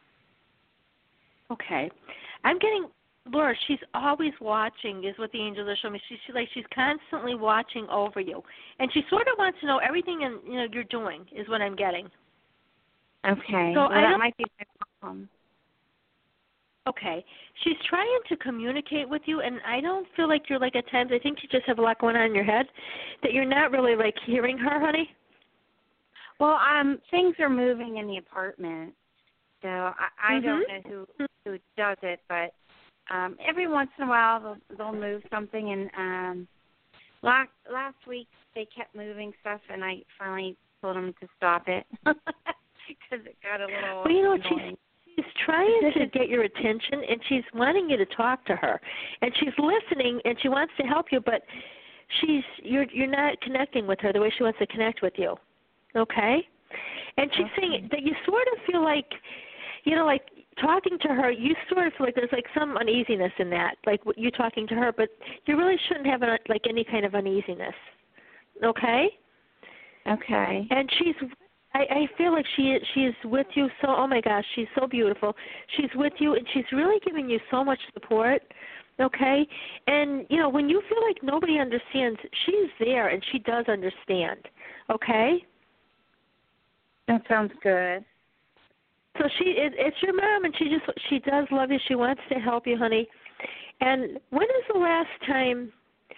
Speaker 3: Okay. I'm getting, Laura, she's always watching is what the angels are showing me. She's she, like she's constantly watching over you. And she sort of wants to know everything in, you know, you're doing is what I'm getting.
Speaker 9: Okay.
Speaker 3: So
Speaker 9: well,
Speaker 3: I
Speaker 9: that
Speaker 3: don't,
Speaker 9: might be my problem.
Speaker 3: Okay. She's trying to communicate with you, and I don't feel like you're, like, at times, I think you just have a lot going on in your head, that you're not really, like, hearing her, honey.
Speaker 9: Well, um, things are moving in the apartment, so I, I
Speaker 3: mm-hmm.
Speaker 9: don't know who who does it, but um, every once in a while they'll, they'll move something, and um, last, last week they kept moving stuff, and I finally told them to stop it because it got a little
Speaker 3: well, you know,
Speaker 9: annoying.
Speaker 3: She's trying to get your attention, and she's wanting you to talk to her, and she's listening, and she wants to help you, but she's you're you're not connecting with her the way she wants to connect with you, okay? And she's okay. saying that you sort of feel like, you know, like talking to her, you sort of feel like there's like some uneasiness in that, like you talking to her, but you really shouldn't have a, like any kind of uneasiness, okay?
Speaker 9: Okay.
Speaker 3: And she's. I, I feel like she she's with you so, oh, my gosh, she's so beautiful. She's with you, and she's really giving you so much support, okay? And, you know, when you feel like nobody understands, she's there, and she does understand, okay?
Speaker 9: That sounds good.
Speaker 3: So she it, it's your mom, and she just she does love you. She wants to help you, honey. And when is the last time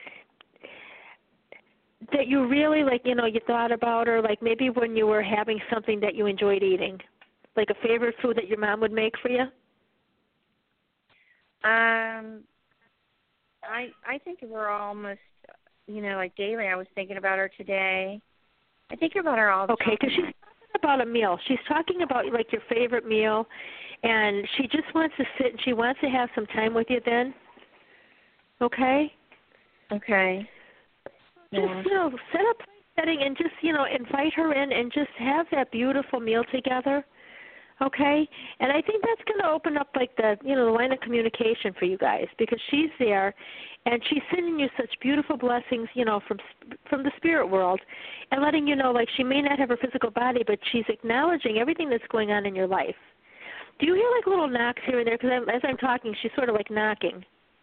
Speaker 3: that you really, like, you know, you thought about her, like maybe when you were having something that you enjoyed eating, like a favorite food that your mom would make for you?
Speaker 9: Um, I I think we're almost, you know, like daily. I was thinking about her today. I think about her all the
Speaker 3: okay,
Speaker 9: time.
Speaker 3: Okay, because she's talking about a meal. She's talking about, like, your favorite meal, and she just wants to sit and she wants to have some time with you then. Okay?
Speaker 9: Okay.
Speaker 3: Just, yeah. you know, set up a setting and just, you know, invite her in and just have that beautiful meal together, okay? And I think that's going to open up, like, the, you know, the line of communication for you guys because she's there and she's sending you such beautiful blessings, you know, from from the spirit world and letting you know, like, she may not have her physical body, but she's acknowledging everything that's going on in your life. Do you hear, like, little knocks here and there? Because as I'm talking, she's sort of, like, knocking.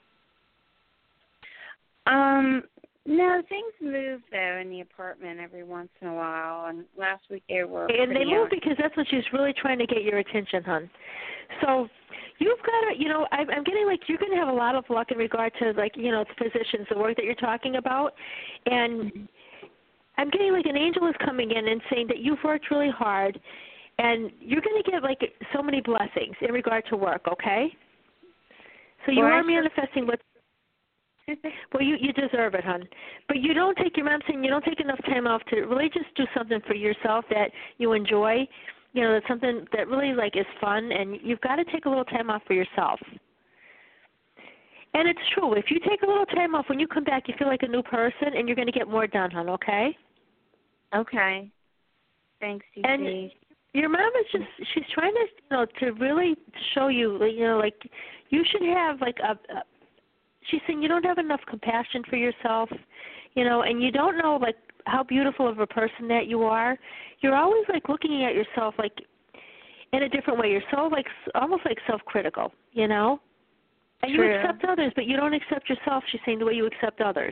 Speaker 9: Um... No, things move, though, in the apartment every once in a while, and last week they were
Speaker 3: And they move
Speaker 9: out.
Speaker 3: because that's what she's really trying to get your attention, hon. So you've got to, you know, I'm, I'm getting like you're going to have a lot of luck in regard to, like, you know, the physicians, the work that you're talking about, and mm-hmm. I'm getting like an angel is coming in and saying that you've worked really hard, and you're going to get, like, so many blessings in regard to work, okay? So you well, are manifesting what well, you, you deserve it, hon. But you don't take, your mom's saying you don't take enough time off to really just do something for yourself that you enjoy, you know, that's something that really, like, is fun, and you've got to take a little time off for yourself. And it's true. If you take a little time off, when you come back, you feel like a new person, and you're going to get more done, hon, okay?
Speaker 9: Okay. Thanks, C C.
Speaker 3: And your mom is just, she's trying to, you know, to really show you, you know, like, you should have, like, a, a she's saying you don't have enough compassion for yourself, you know, and you don't know, like, how beautiful of a person that you are. You're always, like, looking at yourself, like, in a different way. You're so, like, almost, like, self-critical, you know? And
Speaker 9: True.
Speaker 3: you accept others, but you don't accept yourself, she's saying, the way you accept others.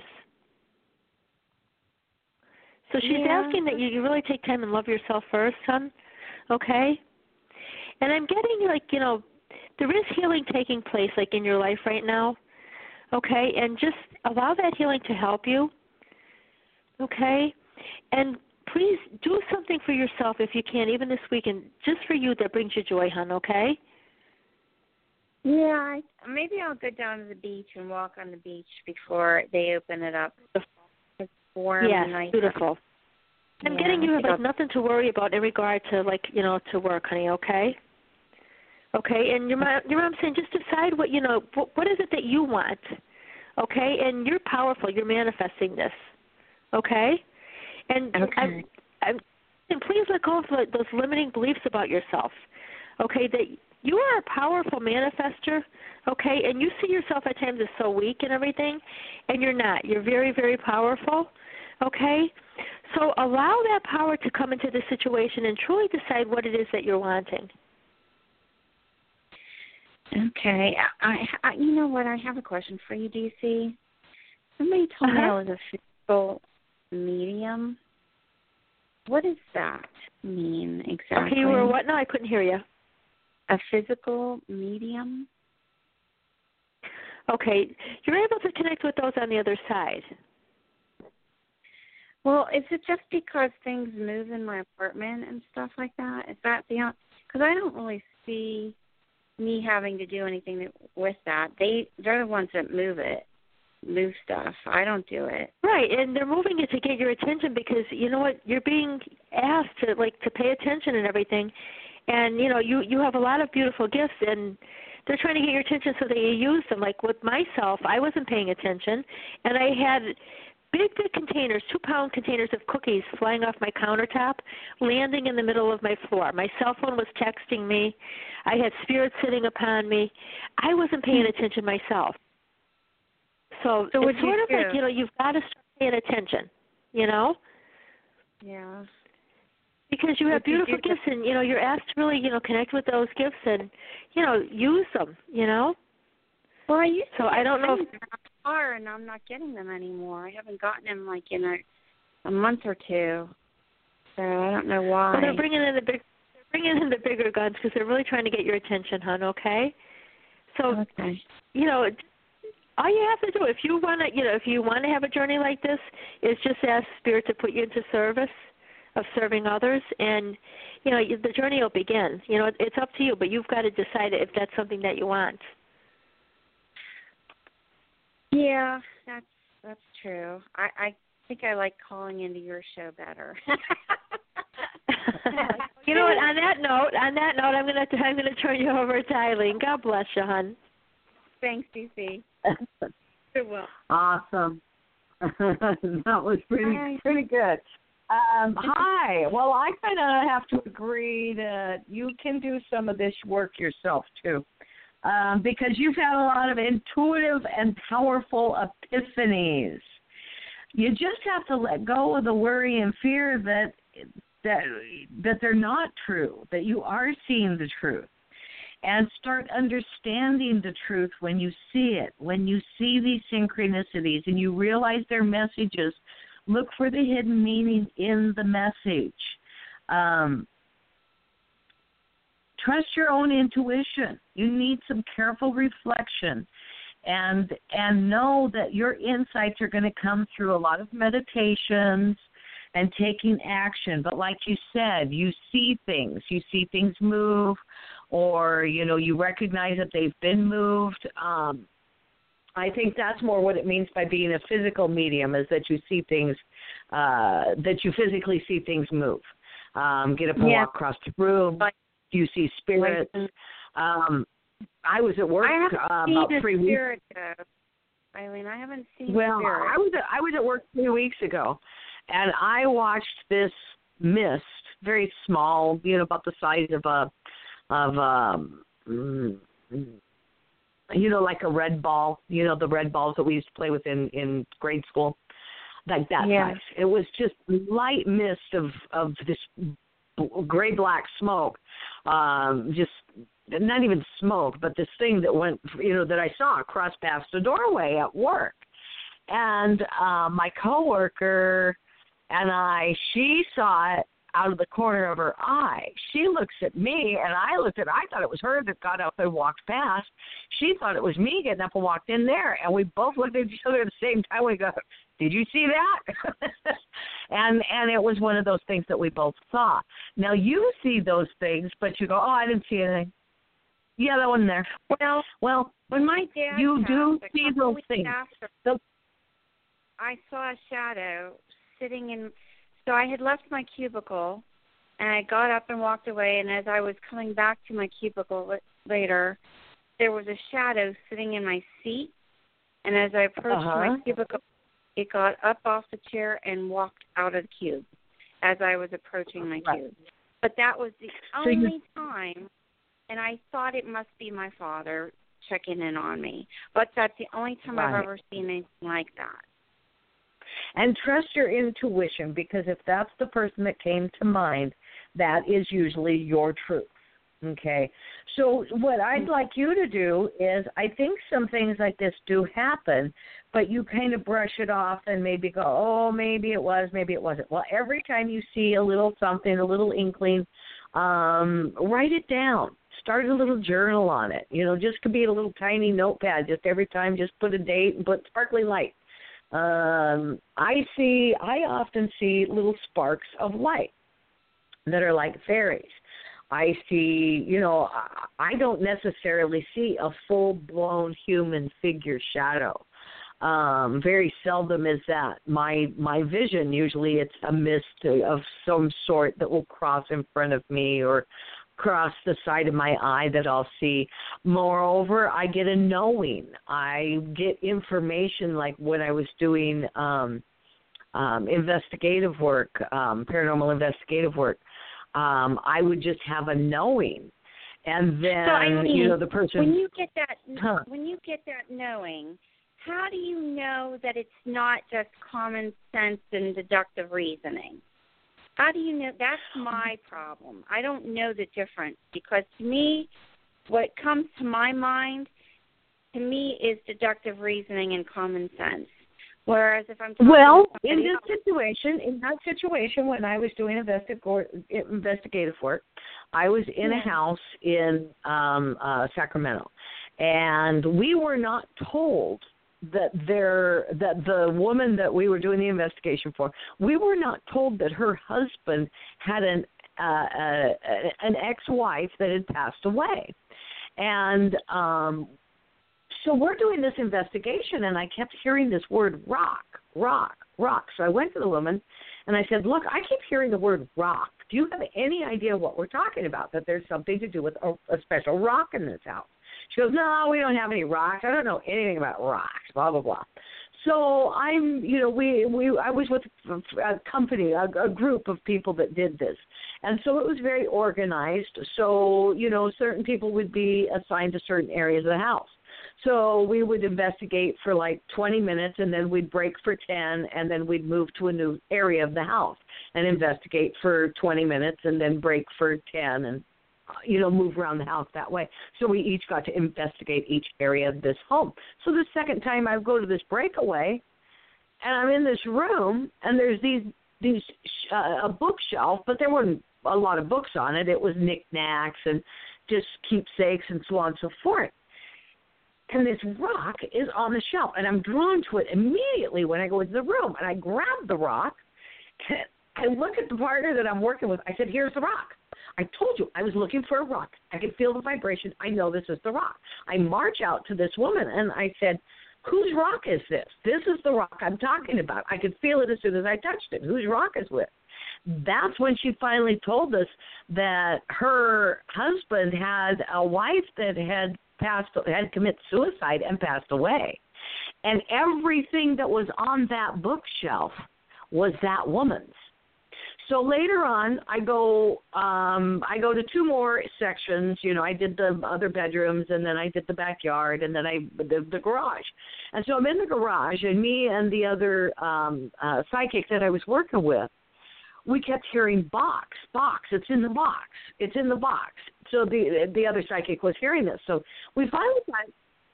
Speaker 3: So she's
Speaker 9: yeah.
Speaker 3: asking that you, you really take time and love yourself first, hon, okay? And I'm getting, like, you know, there is healing taking place, like, in your life right now. Okay, and just allow that healing to help you, okay? And please do something for yourself if you can, even this weekend, just for you that brings you joy, hon, okay?
Speaker 9: Yeah, I, maybe I'll go down to the beach and walk on the beach before they open it up. It's warm
Speaker 3: yes,
Speaker 9: and nice.
Speaker 3: Beautiful. I'm
Speaker 9: yeah,
Speaker 3: getting you have, like,
Speaker 9: I'll...
Speaker 3: nothing to worry about in regard to, like, you know, to work, honey, okay? Okay, and your mom, your mom's saying just decide what, you know, what, what is it that you want, okay? And you're powerful. You're manifesting this, okay? And
Speaker 9: okay.
Speaker 3: I'm, I'm, and please let go of those limiting beliefs about yourself, okay? That you are a powerful manifester, okay? And you see yourself at times as so weak and everything, and you're not. You're very, very powerful, okay? So allow that power to come into the situation and truly decide what it is that you're wanting.
Speaker 9: Okay. I, I, you know what? I have a question for you, D C. Somebody told
Speaker 3: uh-huh.
Speaker 9: me I was a physical medium. what does that mean exactly?
Speaker 3: Okay, you were what now? I couldn't hear you.
Speaker 9: A physical medium?
Speaker 3: Okay, you're able to connect with those on the other side.
Speaker 9: Well, is it just because things move in my apartment and stuff like that? Is that the because I don't really see me having to do anything with that. They they're the ones that move it, move stuff. I don't do it.
Speaker 3: Right, and they're moving it to get your attention because you know what, you're being asked to like to pay attention and everything, and you know you you have a lot of beautiful gifts and they're trying to get your attention so that you use them. Like with myself, I wasn't paying attention, and I had big, big containers, two-pound containers of cookies flying off my countertop, landing in the middle of my floor. My cell phone was texting me. I had spirits sitting upon me. I wasn't paying attention myself. So,
Speaker 9: so
Speaker 3: it's sort of do? like, you know, you've got to start paying attention, you know?
Speaker 9: Yeah.
Speaker 3: Because you have
Speaker 9: what
Speaker 3: beautiful
Speaker 9: you
Speaker 3: gifts, and, you know, you're asked to really, you know, connect with those gifts and, you know, use them, you know?
Speaker 9: Well, I used
Speaker 3: so
Speaker 9: to
Speaker 3: I don't know if
Speaker 9: car, and I'm not getting them anymore. I haven't gotten them like in a, a month or two, so I don't know why.
Speaker 3: Well, they're bringing in the big, they're bringing in the bigger guns because they're really trying to get your attention, hon. Okay. So,
Speaker 9: okay.
Speaker 3: you know, all you have to do if you want to, you know, if you want to have a journey like this, is just ask Spirit to put you into service of serving others, and you know, the journey will begin. You know, it's up to you, but you've got to decide if that's something that you want.
Speaker 9: Yeah, that's that's true. I, I think I like calling into your show better.
Speaker 3: You know what? On that note, on that note, I'm gonna I'm gonna turn you over to Eileen. God bless you, hon.
Speaker 9: Thanks, D C. You're welcome.
Speaker 2: Awesome. That was pretty
Speaker 9: Hi.
Speaker 2: pretty good. Um, hi. Well, I kind of have to agree that you can do some of this work yourself too. Um, because you've had a lot of intuitive and powerful epiphanies. You just have to let go of the worry and fear that that that they're not true, that you are seeing the truth, and start understanding the truth when you see it, when you see these synchronicities and you realize they're messages. Look for the hidden meaning in the message. Um, Trust your own intuition. You need some careful reflection, and and know that your insights are going to come through a lot of meditations and taking action. But like you said, you see things. You see things move, or, you know, you recognize that they've been moved. Um, I think that's more what it means by being a physical medium, is that you see things, uh, that you physically see things move. Um, get up and
Speaker 9: yeah.
Speaker 2: walk across the room. You see spirits. Um, I was at work
Speaker 9: I
Speaker 2: uh, about three weeks
Speaker 9: ago. Eileen, I haven't seen
Speaker 2: Well,
Speaker 9: spirit.
Speaker 2: I was at, I was at work three weeks ago, and I watched this mist, very small, you know, about the size of a of um, mm, you know, like a red ball. You know, the red balls that we used to play with in, in grade school, like that
Speaker 9: yeah.
Speaker 2: size. It was just light mist of of this gray black smoke, um, just not even smoke, but this thing that went, you know, that I saw cross past the doorway at work. And uh, my coworker and I, she saw it out of the corner of her eye. She looks at me, and I looked at her. I thought it was her that got up and walked past. She thought it was me getting up and walked in there, and we both looked at each other at the same time. We go, did you see that? and and it was one of those things that we both saw. Now, you see those things, but you go, oh, I didn't see anything. Yeah, that wasn't there.
Speaker 9: Well,
Speaker 2: well,
Speaker 9: when my dad
Speaker 2: you
Speaker 9: passed,
Speaker 2: do
Speaker 9: a
Speaker 2: see
Speaker 9: couple
Speaker 2: those
Speaker 9: weeks
Speaker 2: things.
Speaker 9: After,
Speaker 2: the,
Speaker 9: I saw a shadow sitting in. So I had left my cubicle, and I got up and walked away. And as I was coming back to my cubicle later, there was a shadow sitting in my seat. And as I approached
Speaker 2: uh-huh.
Speaker 9: my cubicle, it got up off the chair and walked out of the cube as I was approaching my
Speaker 2: right.
Speaker 9: cube. But that was the
Speaker 2: so
Speaker 9: only
Speaker 2: you,
Speaker 9: time, and I thought it must be my father checking in on me. But that's the only time
Speaker 2: right.
Speaker 9: I've ever seen anything like that.
Speaker 2: And trust your intuition, because if that's the person that came to mind, that is usually your truth. Okay, so what I'd like you to do is, I think some things like this do happen, but you kind of brush it off and maybe go, oh, maybe it was, maybe it wasn't. Well, every time you see a little something, a little inkling, um, write it down. Start a little journal on it. You know, just could be a little tiny notepad. Just every time, just put a date and put sparkly light. Um, I see, I often see little sparks of light that are like fairies. I see, you know, I don't necessarily see a full-blown human figure shadow. Um, very seldom is that. My my vision, usually it's a mist of some sort that will cross in front of me or cross the side of my eye that I'll see. Moreover, I get a knowing. I get information like when I was doing um, um, investigative work, um, paranormal investigative work. Um, I would just have a knowing, and then
Speaker 9: so, I mean,
Speaker 2: you know the person.
Speaker 9: When you get that,
Speaker 2: huh.
Speaker 9: when you get that knowing, how do you know that it's not just common sense and deductive reasoning? How do you know? That's my problem. I don't know the difference, because to me, what comes to my mind, to me, is deductive reasoning and common sense. Whereas if I'm talking
Speaker 2: well,
Speaker 9: to
Speaker 2: in this
Speaker 9: else,
Speaker 2: situation, in that situation, when I was doing investig- investigative work, I was in
Speaker 9: yeah.
Speaker 2: a house in um, uh, Sacramento, and we were not told that there that the woman that we were doing the investigation for, we were not told that her husband had an uh, uh, an ex-wife that had passed away, and um, so we're doing this investigation, and I kept hearing this word rock, rock, rock. So I went to the woman, and I said, look, I keep hearing the word rock. Do you have any idea what we're talking about, that there's something to do with a, a special rock in this house? She goes, no, we don't have any rocks. I don't know anything about rocks, blah, blah, blah. So I'm, you know, we, we I was with a company, a, a group of people that did this. And so it was very organized. So, you know, certain people would be assigned to certain areas of the house. So we would investigate for like twenty minutes, and then we'd break for ten, and then we'd move to a new area of the house and investigate for twenty minutes, and then break for ten, and, you know, move around the house that way. So we each got to investigate each area of this home. So the second time I go to this breakaway, and I'm in this room, and there's these, these uh, a bookshelf, but there weren't a lot of books on it. It was knickknacks and just keepsakes and so on and so forth. And this rock is on the shelf, and I'm drawn to it immediately when I go into the room. And I grab the rock, and I look at the partner that I'm working with. I said, here's the rock. I told you I was looking for a rock. I could feel the vibration. I know this is the rock. I march out to this woman, and I said, whose rock is this? This is the rock I'm talking about. I could feel it as soon as I touched it. Whose rock is it? That's when she finally told us that her husband had a wife that had passed, had committed suicide and passed away. And everything that was on that bookshelf was that woman's. So later on, I go um, I go to two more sections. You know, I did the other bedrooms, and then I did the backyard, and then I the, the garage. And so I'm in the garage, and me and the other um, uh, psychic that I was working with, we kept hearing box, box. It's in the box. It's in the box. So the the other psychic was hearing this. So we finally find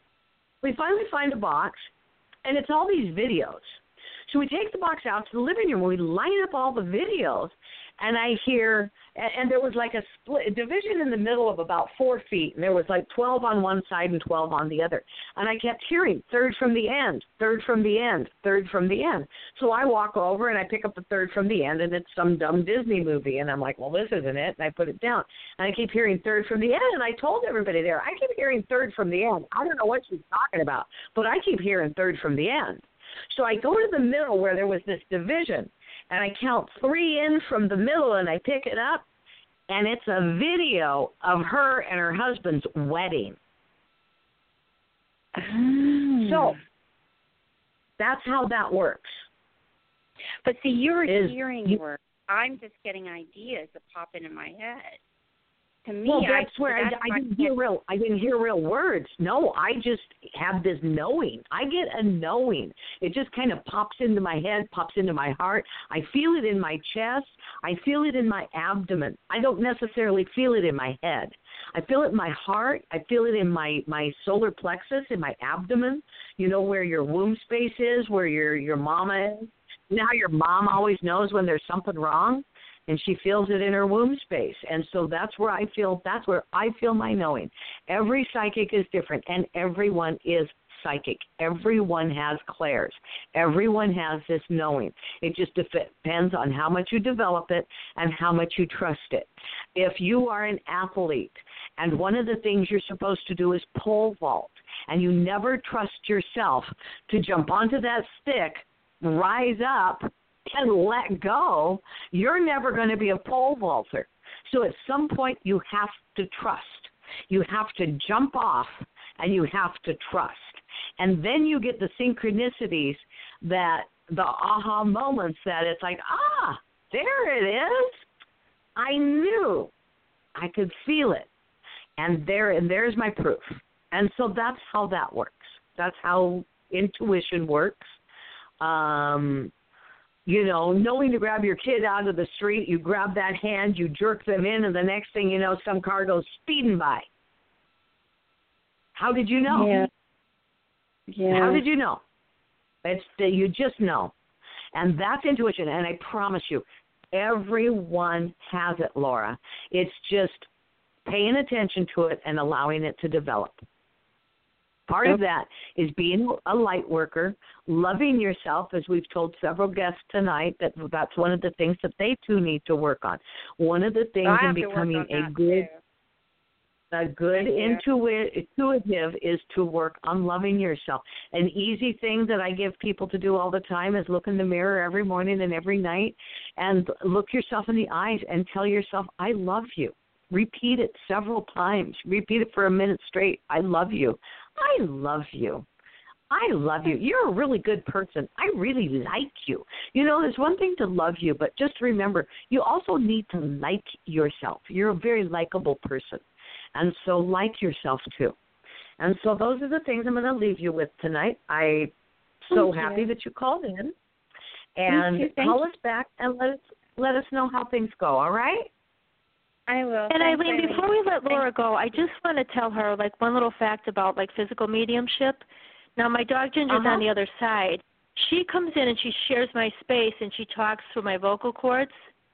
Speaker 2: we finally find a box, and it's all these videos. So we take the box out to the living room. We line up all the videos, and I hear, and, and there was like a split a division in the middle of about four feet, and there was like twelve on one side and twelve on the other. And I kept hearing third from the end, third from the end, third from the end. So I walk over, and I pick up the third from the end, and it's some dumb Disney movie. And I'm like, well, this isn't it. And I put it down. And I keep hearing third from the end, and I told everybody there, I keep hearing third from the end. I don't know what she's talking about, but I keep hearing third from the end. So I go to the middle where there was this division, and I count three in from the middle, and I pick it up, and it's a video of her and her husband's wedding. Mm. So that's how that works.
Speaker 9: But see, you're
Speaker 2: Is,
Speaker 9: hearing
Speaker 2: you,
Speaker 9: work. I'm just getting ideas that pop into my head.
Speaker 7: to me,
Speaker 2: well, that's
Speaker 7: I,
Speaker 2: where I,
Speaker 7: that's
Speaker 2: I didn't hear real. I didn't hear real words. No, I just have this knowing. I get a knowing. It just kind of pops into my head, pops into my heart. I feel it in my chest. I feel it in my abdomen. I don't necessarily feel it in my head. I feel it in my heart. I feel it in my, my solar plexus, in my abdomen. You know where your womb space is, where your your mama is. You know how your mom always knows when there's something wrong? And she feels it in her womb space. And so that's where I feel, that's where I feel my knowing. Every psychic is different, and everyone is psychic. Everyone has clairs. Everyone has this knowing. It just depends on how much you develop it and how much you trust it. If you are an athlete, and one of the things you're supposed to do is pole vault, and you never trust yourself to jump onto that stick, rise up, and let go, you're never going to be a pole vaulter. So at some point, you have to trust. You have to jump off, and you have to trust. And then you get the synchronicities, that the aha moments that it's like, ah, there it is. I knew. I could feel it. And there, and there's my proof. And so that's how that works. That's how intuition works. Um, you know, knowing to grab your kid out of the street, you grab that hand, you jerk them in, and the next thing you know, some car goes speeding by. How did you know?
Speaker 8: Yeah. Yeah.
Speaker 2: How did you know? It's you just know. And that's intuition, and I promise you, everyone has it, Laura. It's just paying attention to it and allowing it to develop. Part of that is being a light worker, loving yourself, as we've told several guests tonight, that that's one of the things that they too need to work on. One of the things in becoming a good too. a good intuitive, intuitive is to work on loving yourself. An easy thing that I give people to do all the time is look in the mirror every morning and every night and look yourself in the eyes and tell yourself, I love you. Repeat it several times. Repeat it for a minute straight. I love you. I love you. I love you. You're a really good person. I really like you. You know, there's one thing to love you, but just remember, you also need to like yourself. You're a very likable person. And so like yourself, too. And so those are the things I'm going to leave you with tonight. I'm so
Speaker 3: Thank
Speaker 2: happy
Speaker 3: you.
Speaker 2: that you called in. And
Speaker 3: Thank you. Thank
Speaker 2: call
Speaker 3: you.
Speaker 2: us back and let us, let us know how things go, all right?
Speaker 3: I will.
Speaker 4: And
Speaker 3: Thanks,
Speaker 4: Eileen, before we let Laura go, I just want to tell her like one little fact about like physical mediumship. Now my dog Ginger's
Speaker 2: Uh-huh.
Speaker 4: on the other side. She comes in and she shares my space and she talks through my vocal cords.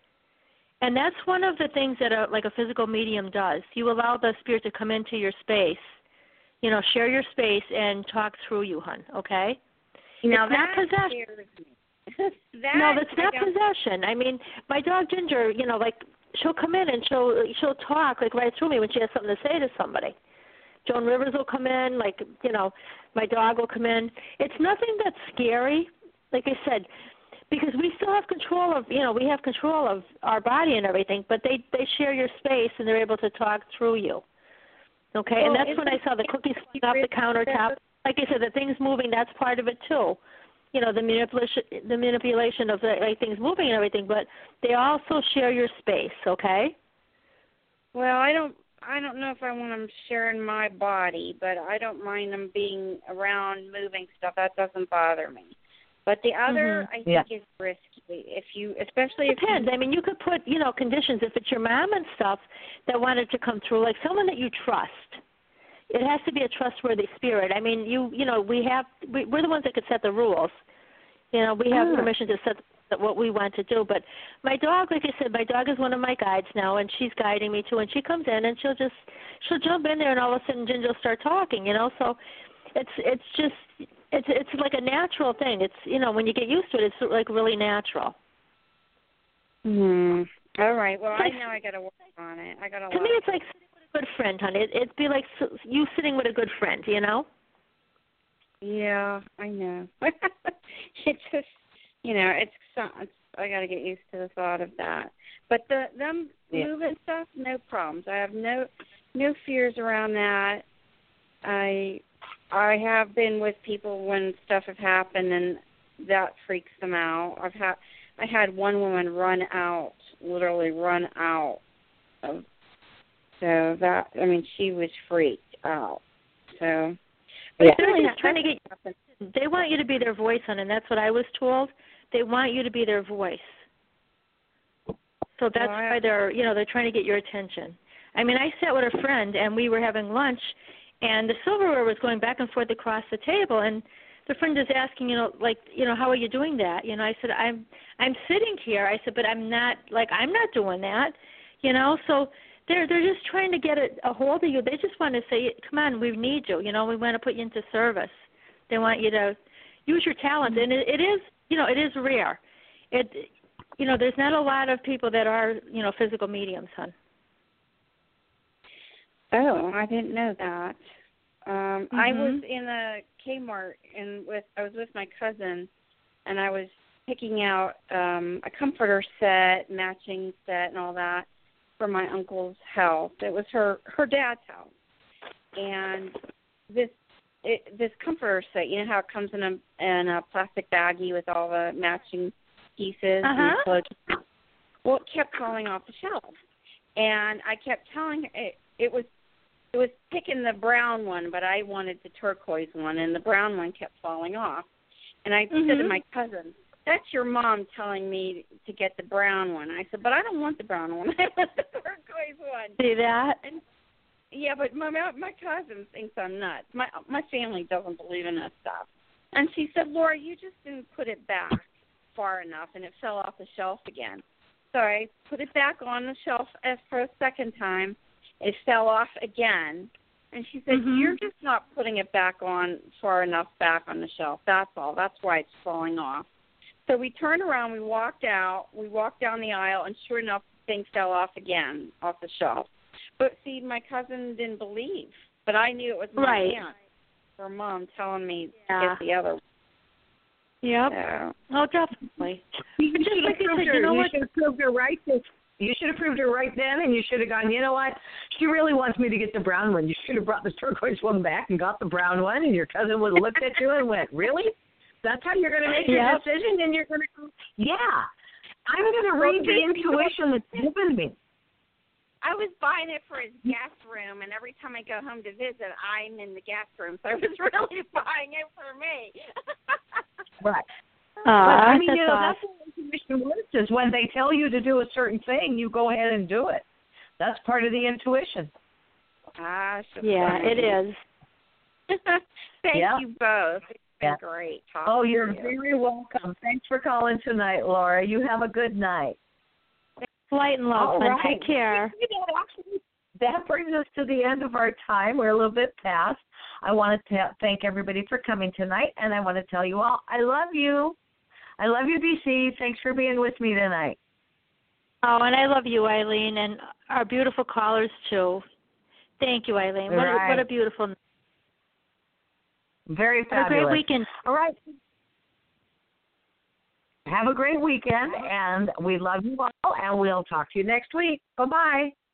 Speaker 4: And that's one of the things that a, like a physical medium does. You allow the spirit to come into your space, you know, share your space and talk through you, hon, okay?
Speaker 3: Now
Speaker 4: it's not
Speaker 3: that
Speaker 4: possession.
Speaker 3: scares me. that,
Speaker 4: no, that's not
Speaker 3: I don't-
Speaker 4: possession. I mean, my dog Ginger, you know, like she'll come in and she'll she'll talk like right through me when she has something to say to somebody. Joan Rivers will come in, like, you know, my dog will come in. It's nothing that's scary, like I said, because we still have control of, you know, we have control of our body and everything, but they, they share your space and they're able to talk through you. Okay,
Speaker 3: Well,
Speaker 4: and that's
Speaker 3: it's
Speaker 4: when I saw the cookies flying off the countertop. Like I said, the things moving, that's part of it too. You know, the manipulation, the manipulation of the like, things moving and everything, but they also share your space, okay?
Speaker 3: Well, I don't. I don't know if I want them sharing my body, but I don't mind them being around, moving stuff. That doesn't bother me. But the other,
Speaker 4: Mhm.
Speaker 3: I think, yeah. is risky. If you, especially
Speaker 4: it depends.
Speaker 3: if you,
Speaker 4: I mean, you could put, you know, conditions. If it's your mom and stuff that wanted to come through, like someone that you trust. It has to be a trustworthy spirit. I mean, you, you know, we have, we, we're the ones that could set the rules. You know, we have
Speaker 3: Ah.
Speaker 4: permission to set what we want to do. But my dog, like I said, my dog is one of my guides now, and she's guiding me too. And she comes in and she'll just, she'll jump in there, and all of a sudden Ginger will start talking. You know, so it's it's just it's it's like a natural thing. It's, you know, when you get used to it, it's like really natural.
Speaker 3: Hmm. All right. Well,
Speaker 4: Like,
Speaker 3: I know I got to work on it. I got to.
Speaker 4: To me, it's like sitting with a good friend, honey. It, it'd be like s- you sitting with a good friend. You know.
Speaker 3: Yeah, I know. It's just, you know, it's, it's I got to get used to the thought of that. But the them
Speaker 2: Yeah.
Speaker 3: moving stuff, no problems. I have no no fears around that. I I have been with people when stuff has happened and that freaks them out. I've had I had one woman run out, literally run out of
Speaker 9: So that, I mean, she was freaked out. So,
Speaker 3: but
Speaker 9: yeah.
Speaker 3: they're just trying to get. They want you to be their voice, hon, and that's what I was told. They want you to be their voice. So that's why they're, you know, they're trying to get your attention. I mean, I sat with a friend, and we were having lunch, and the silverware was going back and forth across the table, and the friend is asking, you know, like, you know, how are you doing that? You know, I said, I'm, I'm sitting here. I said, but I'm not, like, I'm not doing that, you know. So they're, they're just trying to get a, a hold of you. They just want to say, come on, we need you. You know, we want to put you into service. They want you to use your talent, and it, it is, you know, it is rare. It, you know, there's not a lot of people that are, you know, physical mediums, hon.
Speaker 9: Oh, I didn't know that. Um,
Speaker 3: mm-hmm.
Speaker 9: I was in a Kmart and with I was with my cousin, and I was picking out um, a comforter set, matching set, and all that for my uncle's house. It was her her dad's house, and this it, this comforter set. You know how it comes in a in a plastic baggie with all the matching pieces.
Speaker 3: Uh-huh.
Speaker 9: And well, it kept falling off the shelf, and I kept telling her it, it was. It was picking the brown one, but I wanted the turquoise one, and the brown one kept falling off. And I mm-hmm. said to my cousin, that's your mom telling me to get the brown one. I said, but I don't want the brown one. I want the turquoise one.
Speaker 3: See that?
Speaker 9: And, yeah, but my my cousin thinks I'm nuts. My my family doesn't believe in this stuff. And she said, Laura, you just didn't put it back far enough, and it fell off the shelf again. So I put it back on the shelf as for a second time. It fell off again, and she said, mm-hmm. you're just not putting it back on far enough back on the shelf. That's all. That's why it's falling off. So we turned around, we walked out, we walked down the aisle, and sure enough, the thing fell off again off the shelf. But, see, my cousin didn't believe, but I knew it was my
Speaker 3: right.
Speaker 9: aunt, her mom, telling me
Speaker 3: yeah.
Speaker 9: to get the other one.
Speaker 3: Yep.
Speaker 9: So.
Speaker 3: Oh, definitely.
Speaker 7: You should have
Speaker 3: like
Speaker 7: proved
Speaker 3: said,
Speaker 7: her.
Speaker 3: You know
Speaker 7: you
Speaker 3: what?
Speaker 7: should have proved her right. You should have proved her right then, and you should have gone, you know what? She really wants me to get the brown one. You should have brought the turquoise one back and got the brown one, and your cousin would have looked at you and went, really? That's how you're going to make your
Speaker 3: yep.
Speaker 7: decision? And you're going to go, yeah. I'm going to read the intuition that's given me.
Speaker 9: I was buying it for his guest room, and every time I go home to visit, I'm in the guest room, so I was really buying it for me.
Speaker 7: Right.
Speaker 3: Uh,
Speaker 7: but, I mean,
Speaker 3: that's
Speaker 7: you know,
Speaker 3: awesome.
Speaker 7: that's what intuition works, is when they tell you to do a certain thing, you go ahead and do it. That's part of the intuition.
Speaker 9: Ah,
Speaker 3: yeah, it is.
Speaker 9: Thank
Speaker 7: yeah.
Speaker 9: you both. It's been
Speaker 7: yeah.
Speaker 9: great talking
Speaker 7: Oh, you're
Speaker 9: to you.
Speaker 7: very welcome. Thanks for calling tonight, Laura. You have a good night.
Speaker 3: Light and love,
Speaker 7: All
Speaker 3: and
Speaker 7: right.
Speaker 3: take care.
Speaker 7: That brings us to the end of our time. We're a little bit past. I want to thank everybody for coming tonight, and I want to tell you all, I love you. I love you, B C. Thanks for being with me tonight.
Speaker 3: Oh, and I love you, Eileen, and our beautiful callers, too. Thank you, Eileen. What,
Speaker 7: right.
Speaker 3: a, what a beautiful night.
Speaker 7: Very fabulous.
Speaker 3: Have a great weekend.
Speaker 7: All right. Have a great weekend, and we love you all, and we'll talk to you next week. Bye-bye.